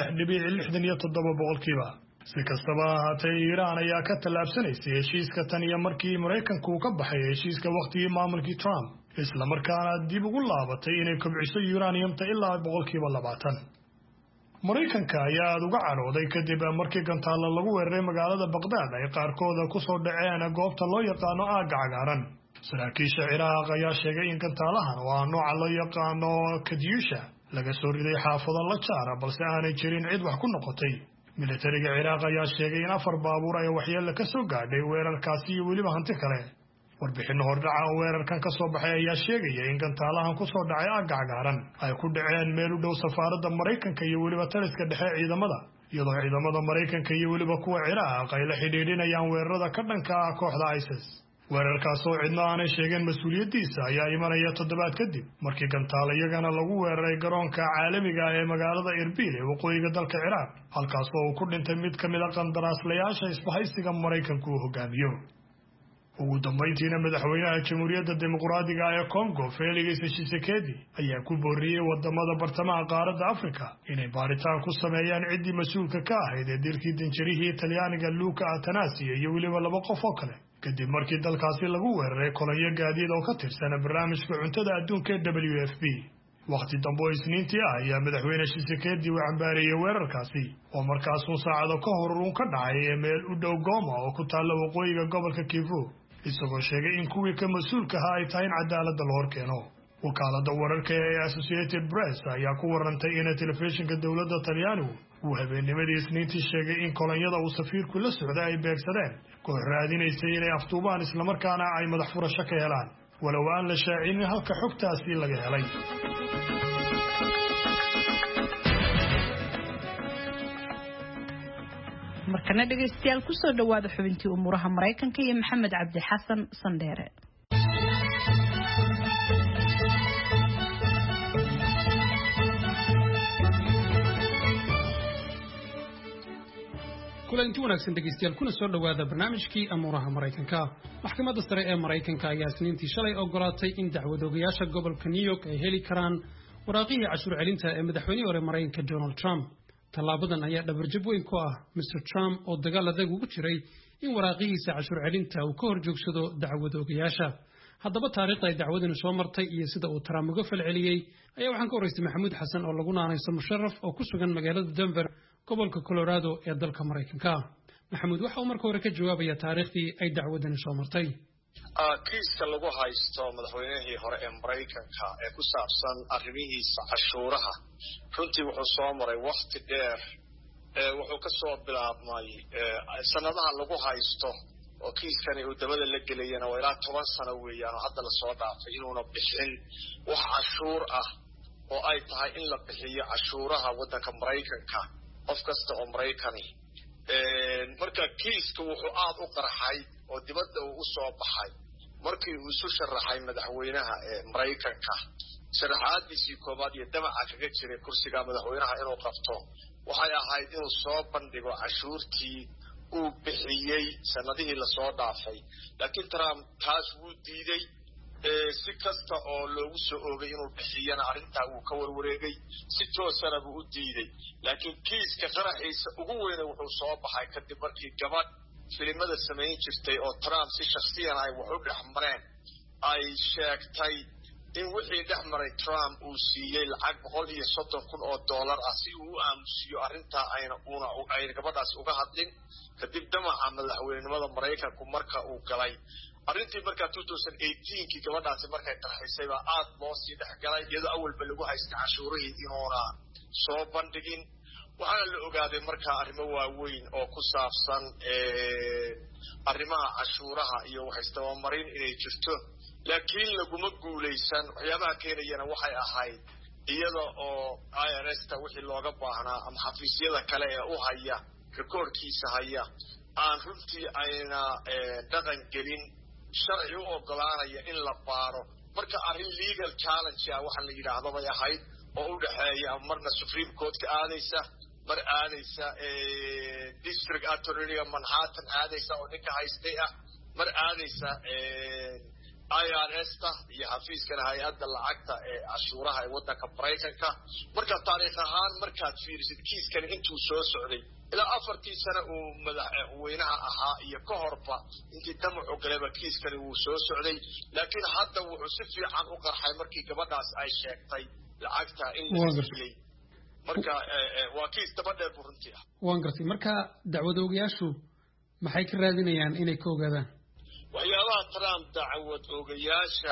3.67%. si kastaba ahaatee Iiraan ayaa ka tallaabsanaysay heshiiska tan iyo markii Mareykanku uu ka baxay heshiiska waqtigii maamulkii Trump isla markaana dib ugu laabatay inay kobciso uraniumta ilaa 20%. Mareykanka ayaa aad uga carooday kadib markii gantaalo lagu weeraray magaalada Baghdad ay qaarkood ku soo dhaceen goobta loo yaqaano aagga cagaaran saraakiisha Ciraaq ayaa sheegay in gantaalahan waa nooca loo yaqaano Katyusha laga soo riday xaafado la jaara balse aanay jirin cid wax ku noqotay militariga Ciraaq ayaa sheegay in 4 baabuur ay waxyeello ka soo gaadhay weerarkaasi iyo weliba hanti kale warbixin hordhaca oo weerarkan ka soo baxay ayaa sheegaya in gantaalahan ku soo dhacay aagga cagaaran ay ku dhaceen meel u dhow safaaradda Mareykanka iyo weliba taliska dhexe ciidamada iyadoo ciidamada Mareykanka iyo weliba kuwa Ciraaq ay la xidhiidhinayaan weerarada ka dhanka ah kooxda ISIS weerarkaas oo cidna aanay sheegeen mas'uuliyadiisa ayaa imanaya toddobaad kadib markii gantaal iyagana lagu weeraray garoonka caalamiga ah ee magaalada Erbil ee waqooyiga dalka Ciraaq halkaas oo ku dhintay mid ka mid ah qandaraaslayaasha isbahaysiga Mareykanku uu hogaamiyo ugu dambeyntiina madaxweynaha Jamhuuriyadda Dimuqraadiga ee Congo Felix Tshisekedi ayaa ku booriyay wadamada bartamaha qaaradda Afrika inay baaritaan ku sameeyaan ciddii mas'uulka ka ahayd ee dilkii danjarihii Talyaaniga Luca Attanasio iyo weliba 2 qof oo kale kadib markii dalkaasi lagu weeraray kolonyo gaadiid oo ka tirsan barnaamijka cuntada adduunka ee WFP. waqti dambe oo Isniintii ah ayaa madaxweyne Tshisekedi uu cambaareeyay weerarkaasi oo markaas uu saacado ka hor uu ka dhacay meel u dhow Goma oo ku taalla waqooyiga gobolka Kivu, isagoo sheegay in kuwii ka mas'uulka ah ay tahay in cadaaladda la horkeeno. wakaaladda wararka ee Associated Press ayaa ku warantay in telefishinka dowladda Talyaanigu uu habeennimadii Isniintii sheegay in kolonyada uu safiirku la socday ay beegsadeen koox raadinaysay inay afduubaan islamarkaana ay madax furasho ka helaan, walow aan la shaacinin halka xogtaasi laga helay. markana dhageystayaal ku soo dhawaada xubintii umuuraha Mareykanka iyo Maxamed Cabdi Xasan Sandheere. kulanti wanaagsan dhageystayaal kuna soo dhawaada barnaamijkii amuuraha Mareykanka. maxkamadda sare ee Mareykanka ayaa Isniintii shalay ogolaatay in dacwadoogayaasha gobolka New York ay heli karaan waraaqihii cashuur celinta ee madaxweynihii hore Mareykanka Donald Trump. tallaabadan ayaa dhabarjab weyn ku ah Mr. Trump oo dagaal adag ugu jiray in waraaqihiisa cashuur celinta uu ka hor joogsado dacwadoogayaasha. haddaba taariikhda ay dacwadani soo martay iyo sida uu Trump uga falceliyay ayaa waxaan ka waraystay Maxamuud Xasan oo lagu naanayso musharraf oo ku sugan magaalada Denver, gobolka Colorado ee dalka Mareykanka. Maxamuud waxa uu marka hore ka jawaabayaa taariikhdii ay dacwadani soo martay. kiiska lagu haysto madaxweynihii hore ee Mareykanka ee ku saabsan arrimihiisa cashuuraha runtii wuxuu soo maray waqti dheer. wuxuu ka soo bilaabmay sanadaha lagu haysto oo kiiskani uu dabada la gelayana waa ilaa 10 sano weeyaan oo hadda la soo dhaafay inuuna bixin wax cashuur ah oo ay tahay in la bixiyo cashuuraha waddanka Mareykanka qof kasta oo Mareykani. marka kiiska wuxuu aad u qarxay oo dibadda uu soo baxay markii uu isu sharaxay madaxweynaha ee Mareykanka. sharaxaadiisii koobaad iyo damaca kaga jiray kursiga madaxweynaha inuu qabto waxay ahayd inuu soo bandhigo cashuurtii uu bixiyay sanadihii la soo dhaafay, laakiin Trump taas wuu diiday. si kasta oo loogu soo oogay inuu bixiyana arrintaa uu ka warwareegay, si toosana buu u diiday. laakiin kiiska qaraxiisa ugu weyn wuxuu soo baxay kadib markii gabadh filimada samayn jirtay oo Trump si shakhsiyan ay wax u dhexmareen ay sheegtay in wixii dhexmaray Trump uu siiyey lacag $130,000 ah si uu u aamusiyo arrintaa ayna gabadhaas uga hadlin kadib damaca madaxweynenimada Mareykanku marka uu galay. arrintii markaa 2018kii gabadhaasi markay qarxisay baa aad loo sii dhexgalay iyadoo awalba lagu haystay cashuurihii inuuna soo bandhigin. waxaana la ogaaday markaa arrimo waaweyn oo ku saabsan arrimaha cashuuraha iyo wax isdabamarin inay jirto, laakiin laguma guulaysan. waxyaabaha keenayana waxay ahayd iyada oo IRS-ta wixii looga baahnaa ama xafiisyada kale ee u haya rikoorkiisa haya aan runtii ayna dhaqan gelin sharci u ogolaanaya in la baaro. marka arrin legal challenge ah waxaan la yidhaahdo bay ahayd oo u dhexeeya marna Supreme Court ka aadaysa, mar aadaysa District Attorney Manhattan aadaysa oo ninka haystay ah, mar aadaysa IRS-ta iyo xafiiskana hay-adda lacagta ee cashuuraha ee waddanka Mareykanka. marka taariikh ahaan markaad fiirisid kiiskani intuu soo socday ilaa 4 sano uu madaxweynaha ahaa iyo ka horba intii damacu galayba kiiskani wuu soo socday, laakiin hadda wuxuu si fiican u qarxay markii gabadhaas ay sheegtay lacagta in la siiyey. marka waa kiis daba dheer buu runtii ah. waan gartay. marka dacwadoogayaashu maxay ka raadinayaan inay ka ogaadaan waxyaabaha Trump dacwad oogayaasha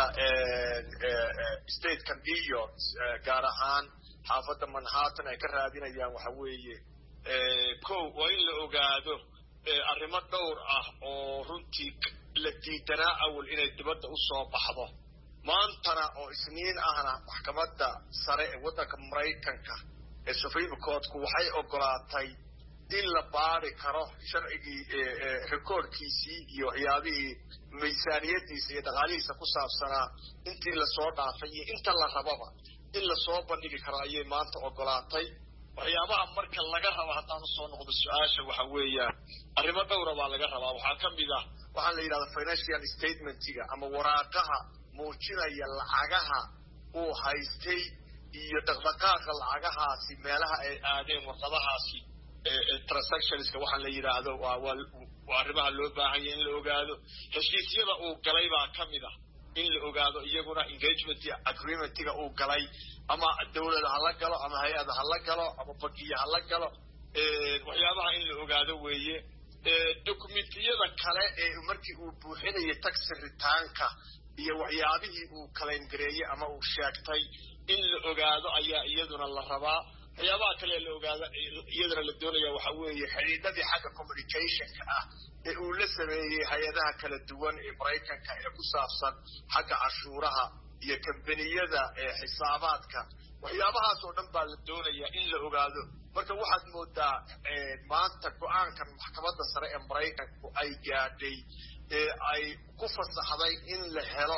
state-ka New York gaar ahaan xaafadda Manhattan ay ka raadinayaan waxa weeye waa in la ogaado arrimo dhowr ah oo runtii la diidanaa awal inay dibadda u soo baxdo. maantana oo Isniin ahna maxkamadda sare ee waddanka Mareykanka ee Supreme Court-ku waxay ogolaatay in la baari karo sharcigii rikoorkiisii iyo waxyaabihii miisaaniyadiisa iyo dhaqaalihiisa ku saabsanaa intii la soo dhaafay iyo inta la rababa in la soo bandhigi karo ayay maanta ogolaatay. waxyaabaha marka laga rabo haddaan usoo noqdo su-aasha waxa weeyaan arrimo dhowra baa laga rabaa. waxaa ka mid ah waxaa la yidhahda financial statementiga ama waraaqaha muujinaya lacagaha uu haystay iyo dhaqdhaqaaqa lacagahaasi meelaha ay aadeen warqadahaasi transactionska waxaan la yiraahdo waa arrimaha loo baahan yahay in la ogaado heshiisyada uu galay baa ka mid ah in la ogaado iyaguna engagement agreementiga uu galay ama dawladda ha la galo ama hay'adda ha la galo ama bangiga ha la galo waxyaabaha in la ogaado weeye dokumentiyada kale ee markii uu buuxinayay tax return-ka iyo waxyaabihii uu claim gareeyay ama uu sheegtay in la ogaado ayaa iyaduna la rabaa waxyaabaha kale la ogaado iyaduna la doonaya waxa weeye xiriiradii xagga communication-ka ah ee uu la sameeyey hay-adaha kala duwan ee Mareykanka ee ku saabsan xagga cashuuraha iyo kambaniyada xisaabaadka waxyaabahaas oo dhan baa la doonaya in la ogaado marka waxaad moodaa maanta go'aankan maxkamadda sare ee Mareykanku ay gaadhay ay ku fasaxday in la helo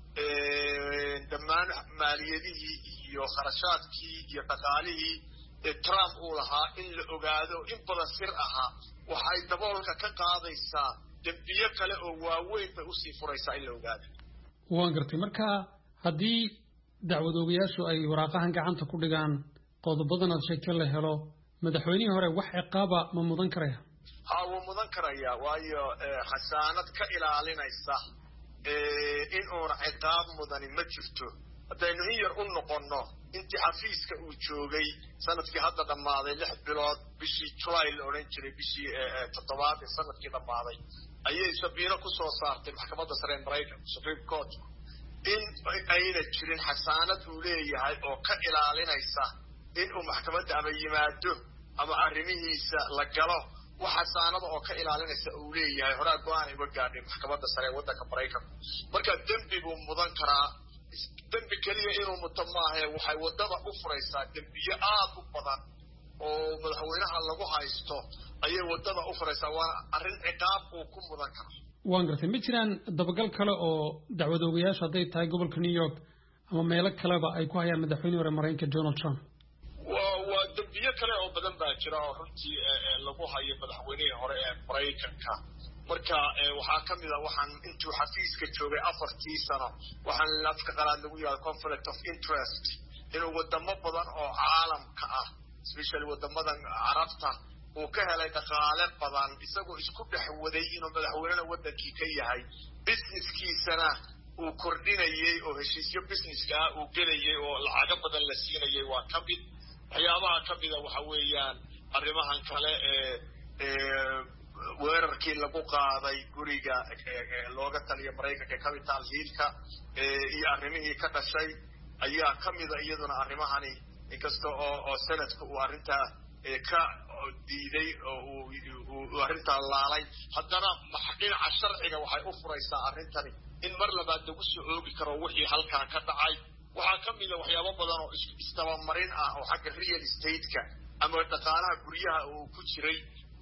dhammaan maaliyadihii iyo kharashaadkii iyo dhaqaalihii Trump uu lahaa in la ogaado in badan sir ahaa waxay daboolka ka qaadaysaa dambiyo kale oo waaweyn bay usii furaysaa in la ogaado waan gartay marka haddii dacwadoogayaashu ay waraaqahan gacanta ku dhigaan qodobadan aad sheegtay la helo madaxweynihii hore wax ciqaaba ma mudan karaya wuu mudan karaya waayo xasaanad ka ilaalinaysa in uuna ciqaab mudani ma jirto haddaynu in yar u noqonno intii xafiiska uu joogay sanadkii hadda dhammaaday 6 bilood bishii July la odhan jiray bishii 7 ee sanadkii dhammaaday ayay sabiiro ku soo saartay maxkamadda sare ee Mareykanka Supreme Court in ayna jirin xasaanad uu leeyahay oo ka ilaalinaysa in uu maxkamadda ama yimaado ama arrimihiisa la galo waxa xasaanada oo ka ilaalinaysa uu leeyahay horaa go'aan uga gaadhay maxkamadda sare ee waddanka Mareykanka marka dambi buu mudan karaa dambi kaliya inuu muto maahe waxay waddada u furaysaa dambiyo aad u badan oo madaxweynaha lagu haysto ayay waddada u furaysaa waana arrin ciqaab uu ku mudan karo waan gartay ma jiraan dabagal kale oo dacwadoogayaasha hadday tahay gobolka New York ama meelo kaleba ay ku hayaan madaxweynihii hore Mareykanka Donald Trump waa dambiyo kale oo badan baa jira oo runtii lagu hayo madaxweynihii hore ee Mareykanka marka waxaa ka mid ah waxaan intuu xafiiska joogay 4 sano waxaan lafka qalaad lagu yiraahdo conflict of interest inuu wadamo badan oo caalamka ah especially wadamadan Carabta uu ka helay dhaqaale badan isagoo isku dhex waday inuu madaxweynaha waddankii ka yahay businesskiisana uu kordhinayay oo heshiisyo businesska uu gelayay oo lacag badan la siinayay waa ka mid waxyaabaha ka mid ah waxa weeyaan arrimahan kale weerarkii lagu qaaday guriga looga taliyo Mareykanka Capitol Hill-ka iyo arrimihii ka dhashay ayaa ka mid ah iyaduna arrimahani inkasta oo sanadku uu arrinta ka diiday oo uu arrinta laalay haddana dhinaca sharciga waxay u furaysaa arrintani in mar labaad lagu soo oogi karo wixii halkaa ka dhacay waxaa ka mid ah waxyaabo badan oo istabamarin ah oo xagga real estate-ka ama dhaqaalaha guryaha uu ku jiray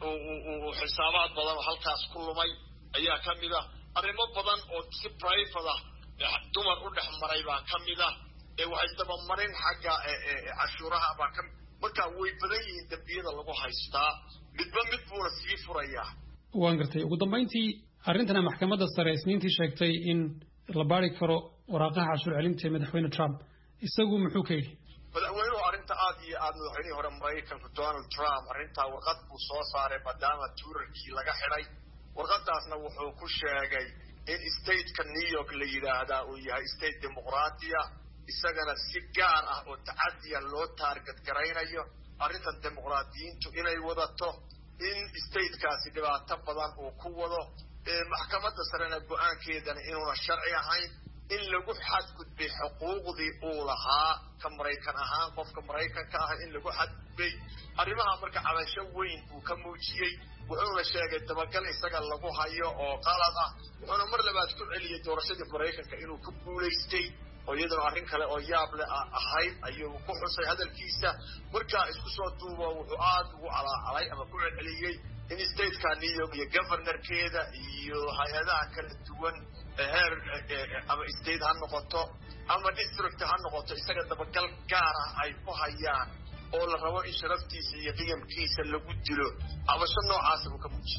oo xisaabaad badan oo halkaas ku lumay ayaa ka mid ah arrimo badan oo si private ah dumar u dhex maray baa ka mid ah waxay istabamarin xagga cashuuraha baa ka marka way badan yihiin dambiyada lagu haystaa midba mid buuna sii furayaa waan gartay ugu dambeyntii arrintana maxkamadda sare isniintii sheegtay in la baari karo waraaqaha cashuur celinta ee madaxweyne Trump isagu muxuu ka yidhi madaxweynuhu arrinta aad iyo aad madaxweynihii hore Mareykanka Donald Trump arrintaa warqad buu soo saaray maadaama tuurarkii laga xidhay warqadaasna wuxuu ku sheegay in stateka New York la yiraahdaa uu yahay state dimuqraadiya isagana si gaar ah oo tacadiya loo target garaynayo arrintan dimuqraadiyiintu inay wadato in statekaasi dhibaato badan uu ku wado maxkamadda sarena go'aankeedana inuuna sharci ahayn in lagu xadgudbay xuquuqdii uu lahaa ka Mareykan ahaan qofka Mareykanka ah in lagu xadgudbay arrimaha marka cabasho weyn uu ka muujiyay wuxuuna sheegay dabagal isaga lagu hayo oo qalad ah wuxuuna mar labaad ku celiyay doorashadii Mareykanka inuu ku guuleystay oo iyadoo arrin kale oo yaab leh ahayd ayuu ku xusay hadalkiisa marka isku soo duubo wuxuu aad ugu calaalay ama ku celiyay in stateka New York iyo governorkeeda iyo hay'adaha kala duwan heer ama state ha noqoto ama district ha noqoto isaga dabagal gaar ah ay ku hayaan oo la rabo in sharaftiisa iyo qiyamkiisa lagu dilo abasho noocaas uu ka muujiyo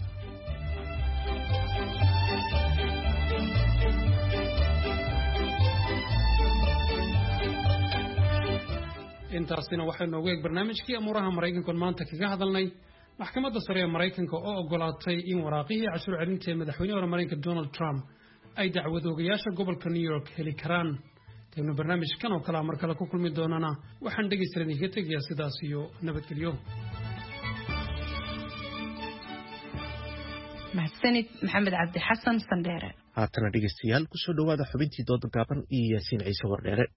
intaasina waxay noogu eeg barnaamijkii amuuraha Mareykanka maanta kaga hadalnay maxkamadda sare ee Mareykanka oo ogolaatay in waraaqihii cashuur celinta ee madaxweynaha Mareykanka Donald Trump ay dacwadoogayaasha gobolka New York heli karaan taynu barnaamijkan oo kala mar kale ku kulmi doonana waxaan dhageysanay ka tagaya sidaas iyo nabadgelyo mahadsanid maxamed cabdi xasan sandheere haatana dhegeystayaal ku soo dhawaada xubintii dooda gaaban iyo Yaasiin Ciise Wardheere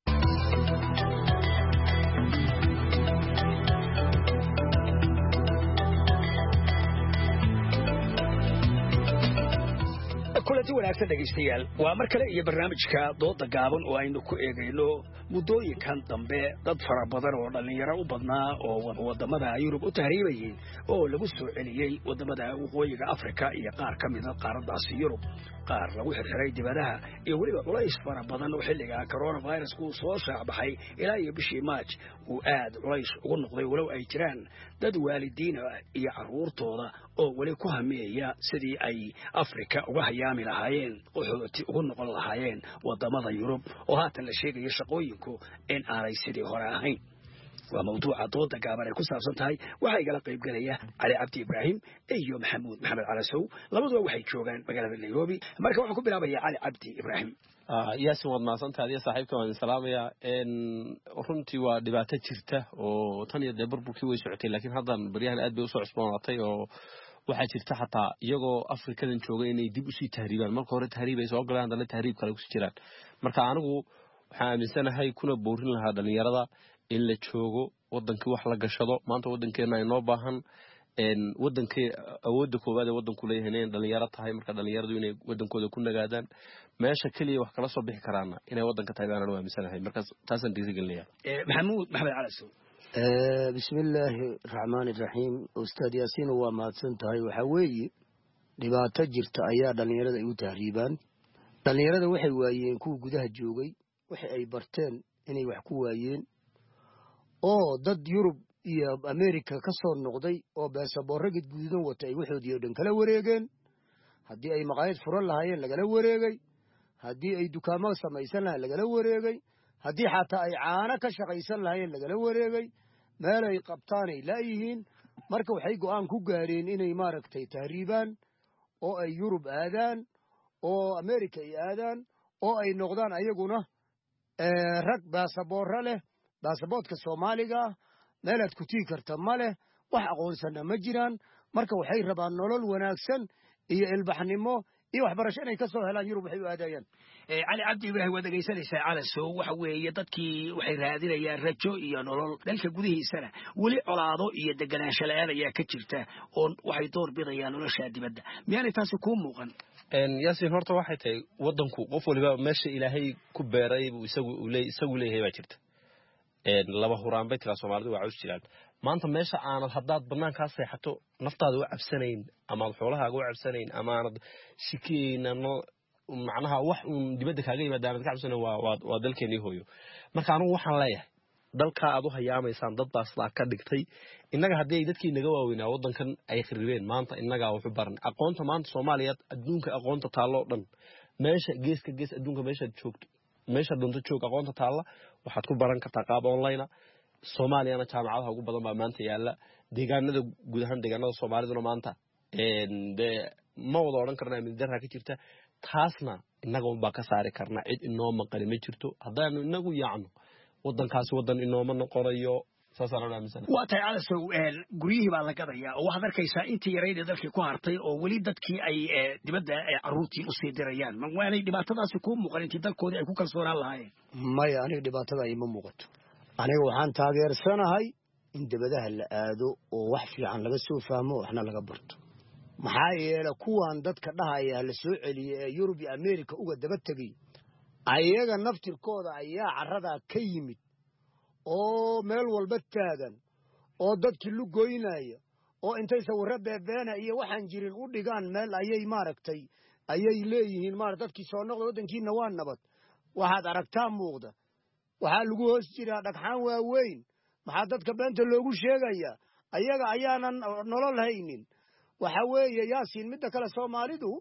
kulanti wanaagsan dhegeystayaal waa mar kale iyo barnaamijka dooda gaaban oo aynu ku eegayno muddooyinkan dambe dad fara badan oo dhalinyaro u badnaa oo wadamada Yurub u tahriibayeen oo lagu soo celiyay wadamada waqooyiga Afrika iyo qaar ka mid ah qaaradaasi Yurub qaar lagu xirxiray dibadaha iyo waliba culays fara badan oo xilliga coronavirus ku soo shaabaxay ilaa iyo bishii March uu aad culays ugu noqday walow ay jiraan dad waalidiin iyo caruurtooda oo wali ku hameeya sidii ay Afrika uga hayaami lahaayeen qaxooti ugu noqon lahaayeen wadamada Yurub oo haatan la sheegayo shaqooyinku in aanay sidii hore ahayn waa mawduuca dooda gaaban ee ku saabsan tahay waxa igala qayb galaya Cali Cabdi Ibrahim iyo Maxamed Calasow labaduba waxay joogaan magaalada Nairobi marka waxaan ku bilaabayaa Cali Cabdi Ibrahim Yaasiin waad maasantahay adiga saaxiibka waan salaamaya runtii waa dhibaato jirta oo tan iyo burburkii way socotay laakiin haddan bariyahan aad bay u soo cusboonaatay oo waxa jirta xataa iyagoo Afrikadan jooga inay dib u sii tahriibaan marka hore tahriib ay soo galaan dad tahriib kale ku jiraan marka anigu waxaan aaminsanahay kuna boorin lahaa dhalinyarada in la joogo wadankii wax la gashado maanta wadankeena ay noo baahan wadankii awoodda koowaad ee wadanku leeyahay in dhalinyaro tahay marka dhalinyaradu inay wadankooda ku nagaadaan meesha kaliya wax kala soo bixi karaana inay wadanka tahay baan aaminsanahay marka taasan dhiirigelinayaa maxamed Calasow bismillaahi raxmaani raxiim ustaad Yaasiin waa mahadsantahay waxa weeye dhibaato jirta ayaa dhalinyarada ay u tahriibaan dhalinyarada waxay waayeen kuwa gudaha joogay waxa ay barteen inay wax ku waayeen oo dad Yurub iyo Amerika ka soo noqday oo baasaboorro guduudan wata ay waxoodii oo dhan kala wareegeen haddii ay maqaayad furan lahaayeen lagala wareegay haddii ay dukaamo samaysan lahaayeen lagala wareegay haddii xataa ay caano ka shaqaysan lahaayeen lagala wareegay meel ay qabtaan ay laayihiin marka waxay go'aan ku gaareen inay maaragtay tahriibaan oo ay Yurub aadaan oo Amerika ay aadaan oo ay noqdaan ayaguna rag baasaboorro leh baasaboortka Soomaaliga meelaad ku tii karta ma leh wax aqoonsana ma jiraan marka waxay rabaan nolol wanaagsan iyo ilbaxnimo iyo waxbarasho inay ka soo helaan Yurub waxay u aadayaan Cali Cabdi Ibrahim waa dhageysanaysaa Calasow waxa weeye dadkii waxay raadinayaan rajo iyo nolol dalka gudihiisana wali colaado iyo deganaansho la'aan ayaa ka jirta oo waxay door bidayaan nolosha dibadda miyaanay taasi ku muuqan Yaasiin horta waxay tahay wadanku qof waliba meesha Ilaahay ku beeray buu isagu leeyahay baa jirta laba huraan bay tira Soomaalidu waa cusub jiraan maanta meesha aanad hadaad banaanka seexato naftaada u cabsanayn ama xoolahaaga u cabsanayn ama aanad shikeenano macnaha wax dibadda kaaga yimaadaan ka cabsanayn waa dalkeenii hooyo marka anigu waxaan leeyahay dalka aad u hayaamaysan dad baas la ka dhigtay inaga hadii dadkii naga waaweynaa wadankan ay khiribeen maanta inaga wuxuu baran aqoonta maanta Soomaaliyeed adduunka aqoonta taalo dhan meesha geeska gees adduunka meesha joogto meesha doonto joog aqoonta taala waxaad ku baran kartaa qaab online Soomaaliyana jaamacadaha ugu badan baa maanta yaala deegaanada guud ahaan deegaanada Soomaaliduna maanta ma wada oran karnaa mid darra ka jirta taasna inaga baa ka saari karnaa cid inoo maqali ma jirto hadaan inagu yaacno wadankaas wadan inooma noqonayo waa tahay Calasow guryihii baa la gadayaa oo waxaad arkaysaa intii yareeyay dalkii ku hartay oo wali dadkii ay dibadda caruurtii u sii dirayaan ma waanay dhibaatadaasi ku muuqan intii dalkoodii ay ku kalsoonaan lahaayeen maya aniga dhibaatada ay ma muuqato aniga waxaan taageersanahay in dibadaha la aado oo wax fiican laga soo fahmo waxna laga barto maxaa yeelay kuwan dadka dhahaya la soo celiyay ee Yurub iyo Amerika uga daba tagay ayaga naftirkooda ayaa carrada ka yimid oo meel walba taagan oo dadkii lu goynaya oo intay sawirro beebeena iyo waxaan jirin u dhigaan meel ayay maaragtay ayay leeyihiin dadkii soo noqday wadankiina waa nabad waxaad aragtaa muuqda waxaa lagu hoos jiraa dhagxaan waaweyn maxaa dadka beenta loogu sheegayaa ayaga ayaanan nolol haynin waxa weeye Yaasiin midda kale Soomaalidu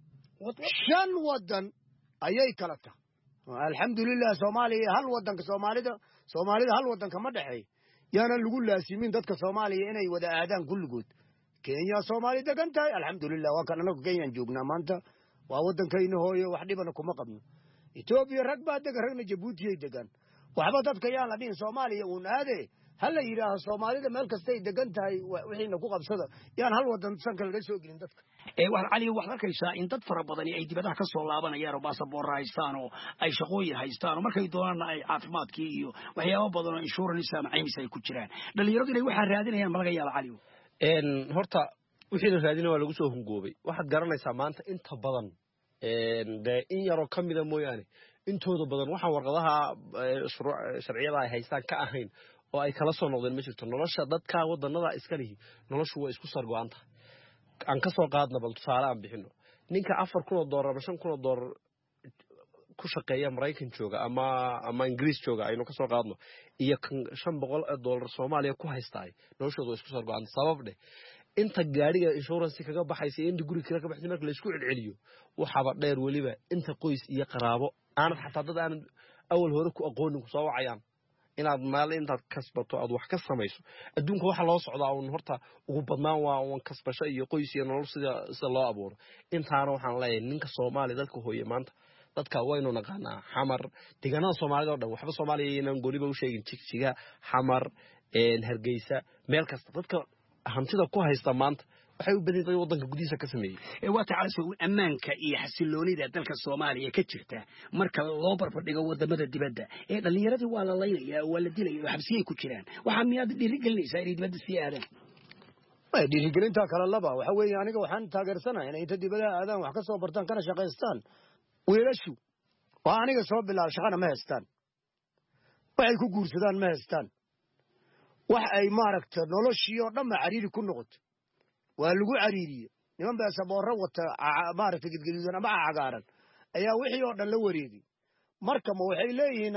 5 wadan ayay kala tahay alxamdulillah Soomaaliya hal wadanka Soomaalida hal wadanka ma dhaxay yaana lagu laasimin dadka Soomaaliya inay wada aadaan kulligood kenya soomaali degan tahay alxamdulilah waa kan anagu kenyaan joognaa maanta waa waddankayna hooyo wax dhibana kuma qabno etoobiya rag baa degan ragna jabuutiyay degan waxba dadka yaan la dhihin soomaaliya uun aade ha la yidhaaho soomaalida meel kastay degan tahay wixiina ku qabsada yaan hal waddan sanka laga soo gelin dadka waxaad cali waxaad arkaysaa in dad fara badani ay dibadaha ka soo laabanayaan oo baasaboorra haystaan oo ay shaqooyin haystaan oo markay doonaanna ay caafimaadkii iyo waxyaabo badan oo insurance ama caymis ay ku jiraan dhalinyaradu inay waxaa raadinayaan ma laga yaaba cali horta wixii la raadina waa lagu soo hungoobay waxaad garanaysaa maanta inta badan dee in yaroo ka mida mooyaane intooda badan waxaan warqadaha sharciyada ay haystaan ka ahayn oo ay kala soo noqdeen ma jirto nolosha dadka wadannada iska lihi noloshu waa isku sargo-an tahay aan ka soo qaadna bal tusaale aan bixino ninka $4,000 ama $5,000 ku shaqeeya Maraykan jooga ama Ingiriis jooga aynu ka soo qaadno iyo $500 Soomaaliya ku haystaay noloshooda waa isku sargo-an sabab dheh inta gaariga insurance kaga baxaysa inta guriga kale ka baxaysa marka la isku celceliyo waxaba dheer waliba inta qoys iyo qaraabo aan xataa dad aan awal hore ku aqoonin ku soo wacayaan inaad maal intaad kasbato aad wax ka samayso adduunka waxa loo socdaa uun horta ugu badnaan waa uun kasbasho iyo qoys iyo nolol sida loo abuuro intaana waxaan leeyahay ninka Soomaali dalka hooye maanta dadka waynu naqaanaa xamar deegaanada Soomaalida oo dhan waxba Soomaaliya inaan goliba u sheegin jigjiga xamar Hargeysa meel kasta dadka hantida ku haysta maanta waxay u badan tahay waddanka gudihiisa ka sameeyay waa tacalso ammaanka iyo xasiloonida dalka Soomaaliya ka jirta marka loo barbardhigo wadamada dibadda dhalinyaradii waa la laynayaa waa la dilayaa xabsiyay ku jiraan waxa miyaad dhiirigelinaysaa inay dibadda sii aadaan dhiirigelinta kala laba waxa weeye aniga waxaan taageersanahay inay inta dibadda aadaan wax ka soo bartaan kana shaqaystaan wiilashu waa aniga soo bilaab shaqana ma haystaan waxay ku guursadaan ma haystaan wax ay maaragta noloshii oo dhan cariiri ku noqoto waa lagu cariiriye niman baasaboorro wata maaragta gidgiduudan ama cagaaran ayaa wixii oo dhan la wareegay marka ma waxay leeyihiin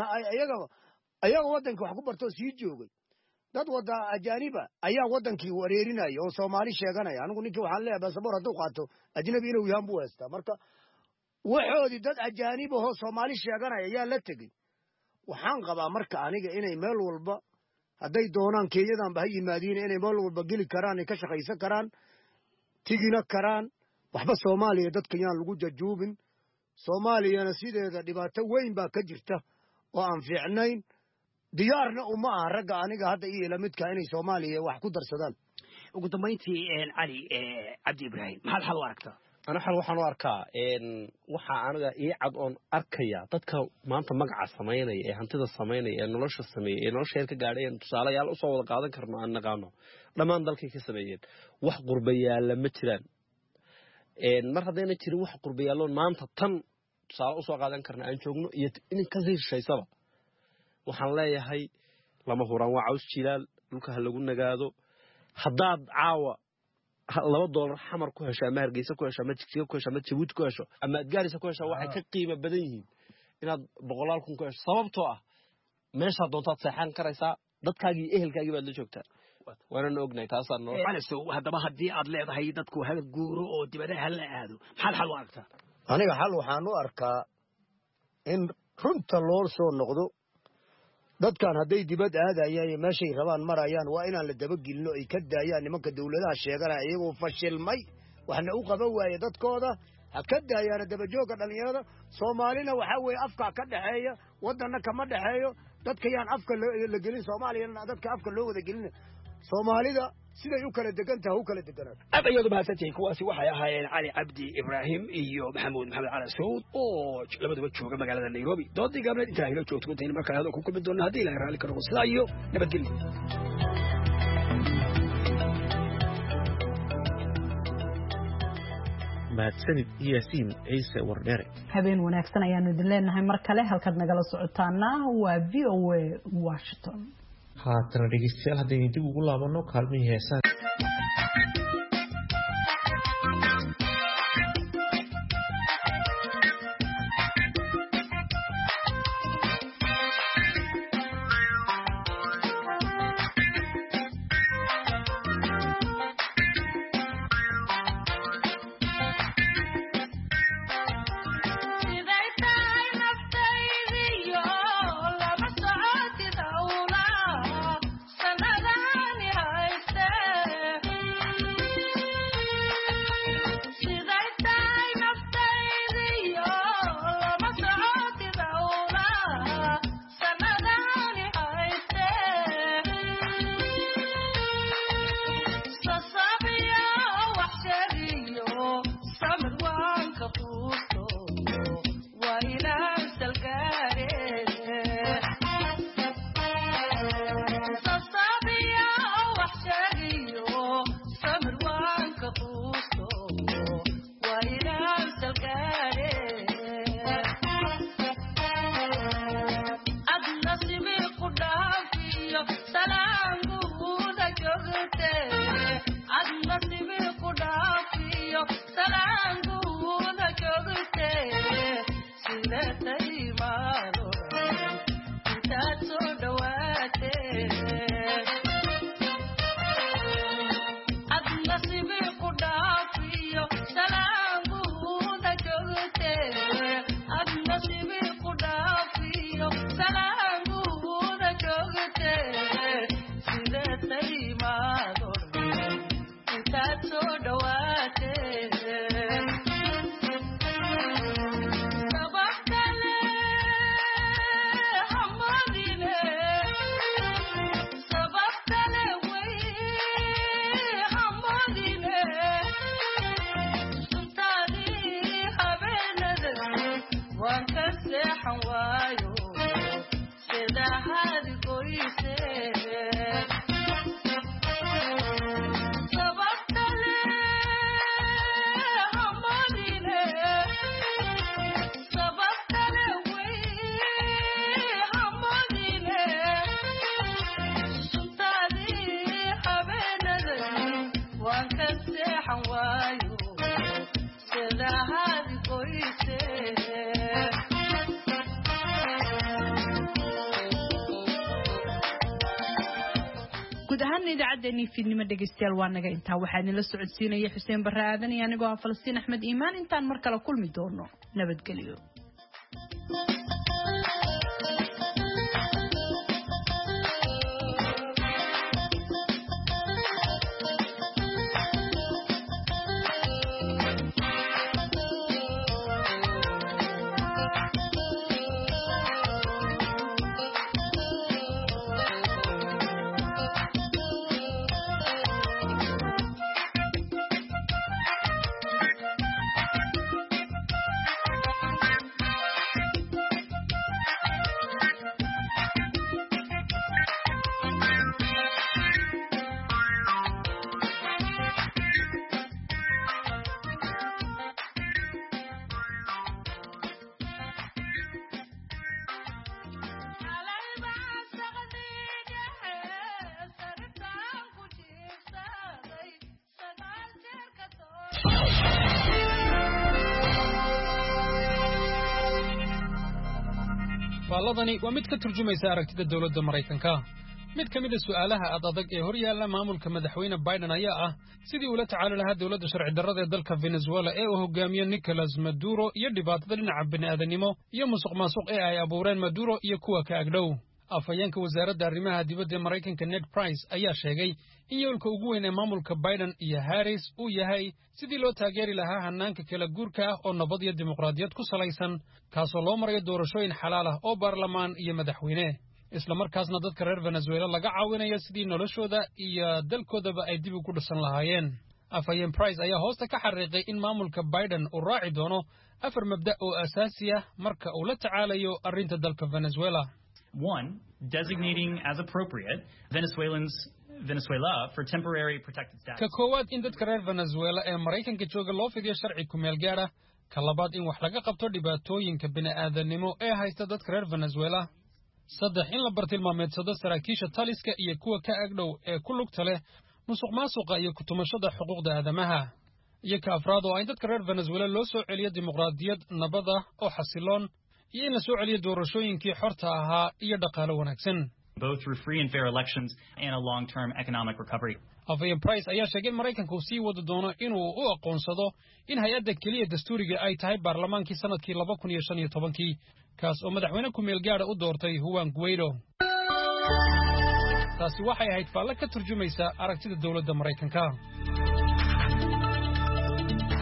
ayaga waddankii wax ku bartoo sii joogay dad wada ajaaniba ayaa waddankii wareerinaya oo Soomaali sheeganaya anigu ninkii waxaan leeyahay baasaboor hadduu qaato ajnabi inuu yahan buu haystaa marka waxoodii dad ajaanib ahoo Soomaali sheeganaya ayaa la tegey waxaan qabaa marka aniga inay meel walba hadday doonaan Kenyadan ba yimaadiin inay meel walba geli karaan ka shaqaysan karaan tigina karaan waxba Soomaaliya dadka yaan lagu jajuubin Soomaaliyana sideeda dhibaato weyn baa ka jirta oo aan fiicnayn diyaarna uma aha ragga aniga hadda iyo la midka inay Soomaaliya wax ku darsadaan ugu dambeyntii cali cabdi ibraahim maxaad xal u aragtaa ana xal waxaan u arkaa waxa aniga ii cad oon arkaya dadka maanta magaca sameynaya ee hantida sameynaya ee nolosha sameeyay ee nolosha ka gaadheen tusaalayaal u soo wada qaadan karno aan naqaano dhamaan dalkay ka sameeyeen wax qurbayaal ma jiraan mar haddayna jirin wax qurbayaal maanta tan tusaale u soo qaadan karna aan joogno iyo in ka sii shaysaba waxaan leeyahay lama huraan waa caws jilaal dhulka lagu nagaado haddaad caawa $2 xamar ku hesho ama Hargeysa ku hesho ama Jigjiga ku hesho ama Jabuuti ku hesho ama Gaarisa ku hesho waxay ka qiimo badan yihiin inaad 100 kun ku hesho sababtoo ah meesha doontaad seexan karaysaa dadkaagii ehelkaagii baad la joogtaa waana ognahay taasaan noo calaso haddaba haddii aad leedahay dadku hal guuro oo dibadaha la aado maxaad xal u aragtaa aniga xal waxaan u arkaa in runta loo soo noqdo dadkan hadday dibad aadayaan meeshay rabaan marayaan waa inaan la dabagelino ay ka daayaan nimanka dawladaha sheeganaya iyagoo fashilmay waxna u qaban waaye dadkooda ha ka daayaan dabajooga dhalinyarada Soomaalina waxa weeye afka ka dhaxeeya wadanna kama dhaxeeyo dadka yaan afka la gelin Soomaaliyana dadka afka loo wada gelin Soomaalida siday u kala degantahay u kala deganaa abayadu baasatay kuwaasi waxay ahaayeen cali cabdi ibraahim iyo maxamuud cali saud oo labaduba jooga magaalada Nairobi doodii gaableed inta ay la joogto inta markaa hada ku kulmi doona hadii la raali karo sidaa iyo nabadgelyo mahadsanid Yaasiin Ciise Wardheere habeen wanaagsan ayaanu idin leenahay mar kale halkaad nagala socotaana waa VOA Washington haatan dhegeystayaal haddaynu dib ugu laabano kaalmihii heesaan Sanadani haiste guud ahaan idaacaddeenii fiidnimo dhegaystayaal waa naga intaa waxaan la socodsiinaya Xuseen Barre Aadan iyo anigoo Falastiin Axmed Iimaan intaan mar kale kulmi doono nabadgelyo. Balladani waa mid ka turjumaysa aragtida dawladda Mareykanka. Mid ka mid ah su'aalaha adag ee hor yaalla maamulka madaxweyne Biden ayaa ah sidii uu la tacaali lahaa dawladda sharci darrada ee dalka Venezuela ee uu hogaamiyo Nicolas Maduro iyo dhibaatada dhinaca bini'aadanimo iyo musuqmaasuq ee ay abuureen Maduro iyo kuwa ka agdhow. Afhayeenka wasaaradda arrimaha dibadda ee Mareykanka Ned Price ayaa sheegay in yoolka ugu weyn ee maamulka Biden iyo Harris uu yahay sidii loo taageeri lahaa hannaanka kala guurka ah oo nabad iyo dimuqraadiyad ku salaysan kaasoo loo marayo doorashooyin xalaal ah oo baarlamaan iyo madaxweyne isla markaasna dadka reer Venezuela laga caawinayo sidii noloshooda iyo dalkoodaba ay dib ugu dhisan lahaayeen. Afhayeen Price ayaa hoosta ka xariiqay in maamulka Biden uu raaci doono 4 mabda' oo asaasi ah marka uu la tacaalayo arrinta dalka Venezuela. 1. Designating as appropriate Venezuela for temporary protected status. Ka koowaad in dadka reer Venezuela ee Mareykanka jooga loo fidiyo sharci ku meel gaar ah. Ka labaad in wax laga qabto dhibaatooyinka bini'aadanimo ee haysta dadka reer Venezuela. 3. in la bartilmaameedsado saraakiisha taliska iyo kuwa ka agdhow ee ku lugta leh musuqmaasuqa iyo ku tumashada xuquuqda aadamaha. iyo ka afraad oo in dadka reer Venezuela loo soo celiyo dimuqraadiyad nabad ah oo xasiloon iyo in la soo celiyo doorashooyinkii xorta ahaa iyo dhaqaale wanaagsan. Both through free and fair elections and a long-term economic recovery. Afhayeen Price ayaa sheegay in Mareykanku uu sii wadi doono inuu u aqoonsado in hay'adda kaliya dastuuriga ay tahay baarlamaankii sanadkii 2015 kaas oo madaxweyne ku meel gaar u doortay Juan Guaido. Taasi waxay ahayd faalle ka turjumaysa aragtida dawladda Mareykanka.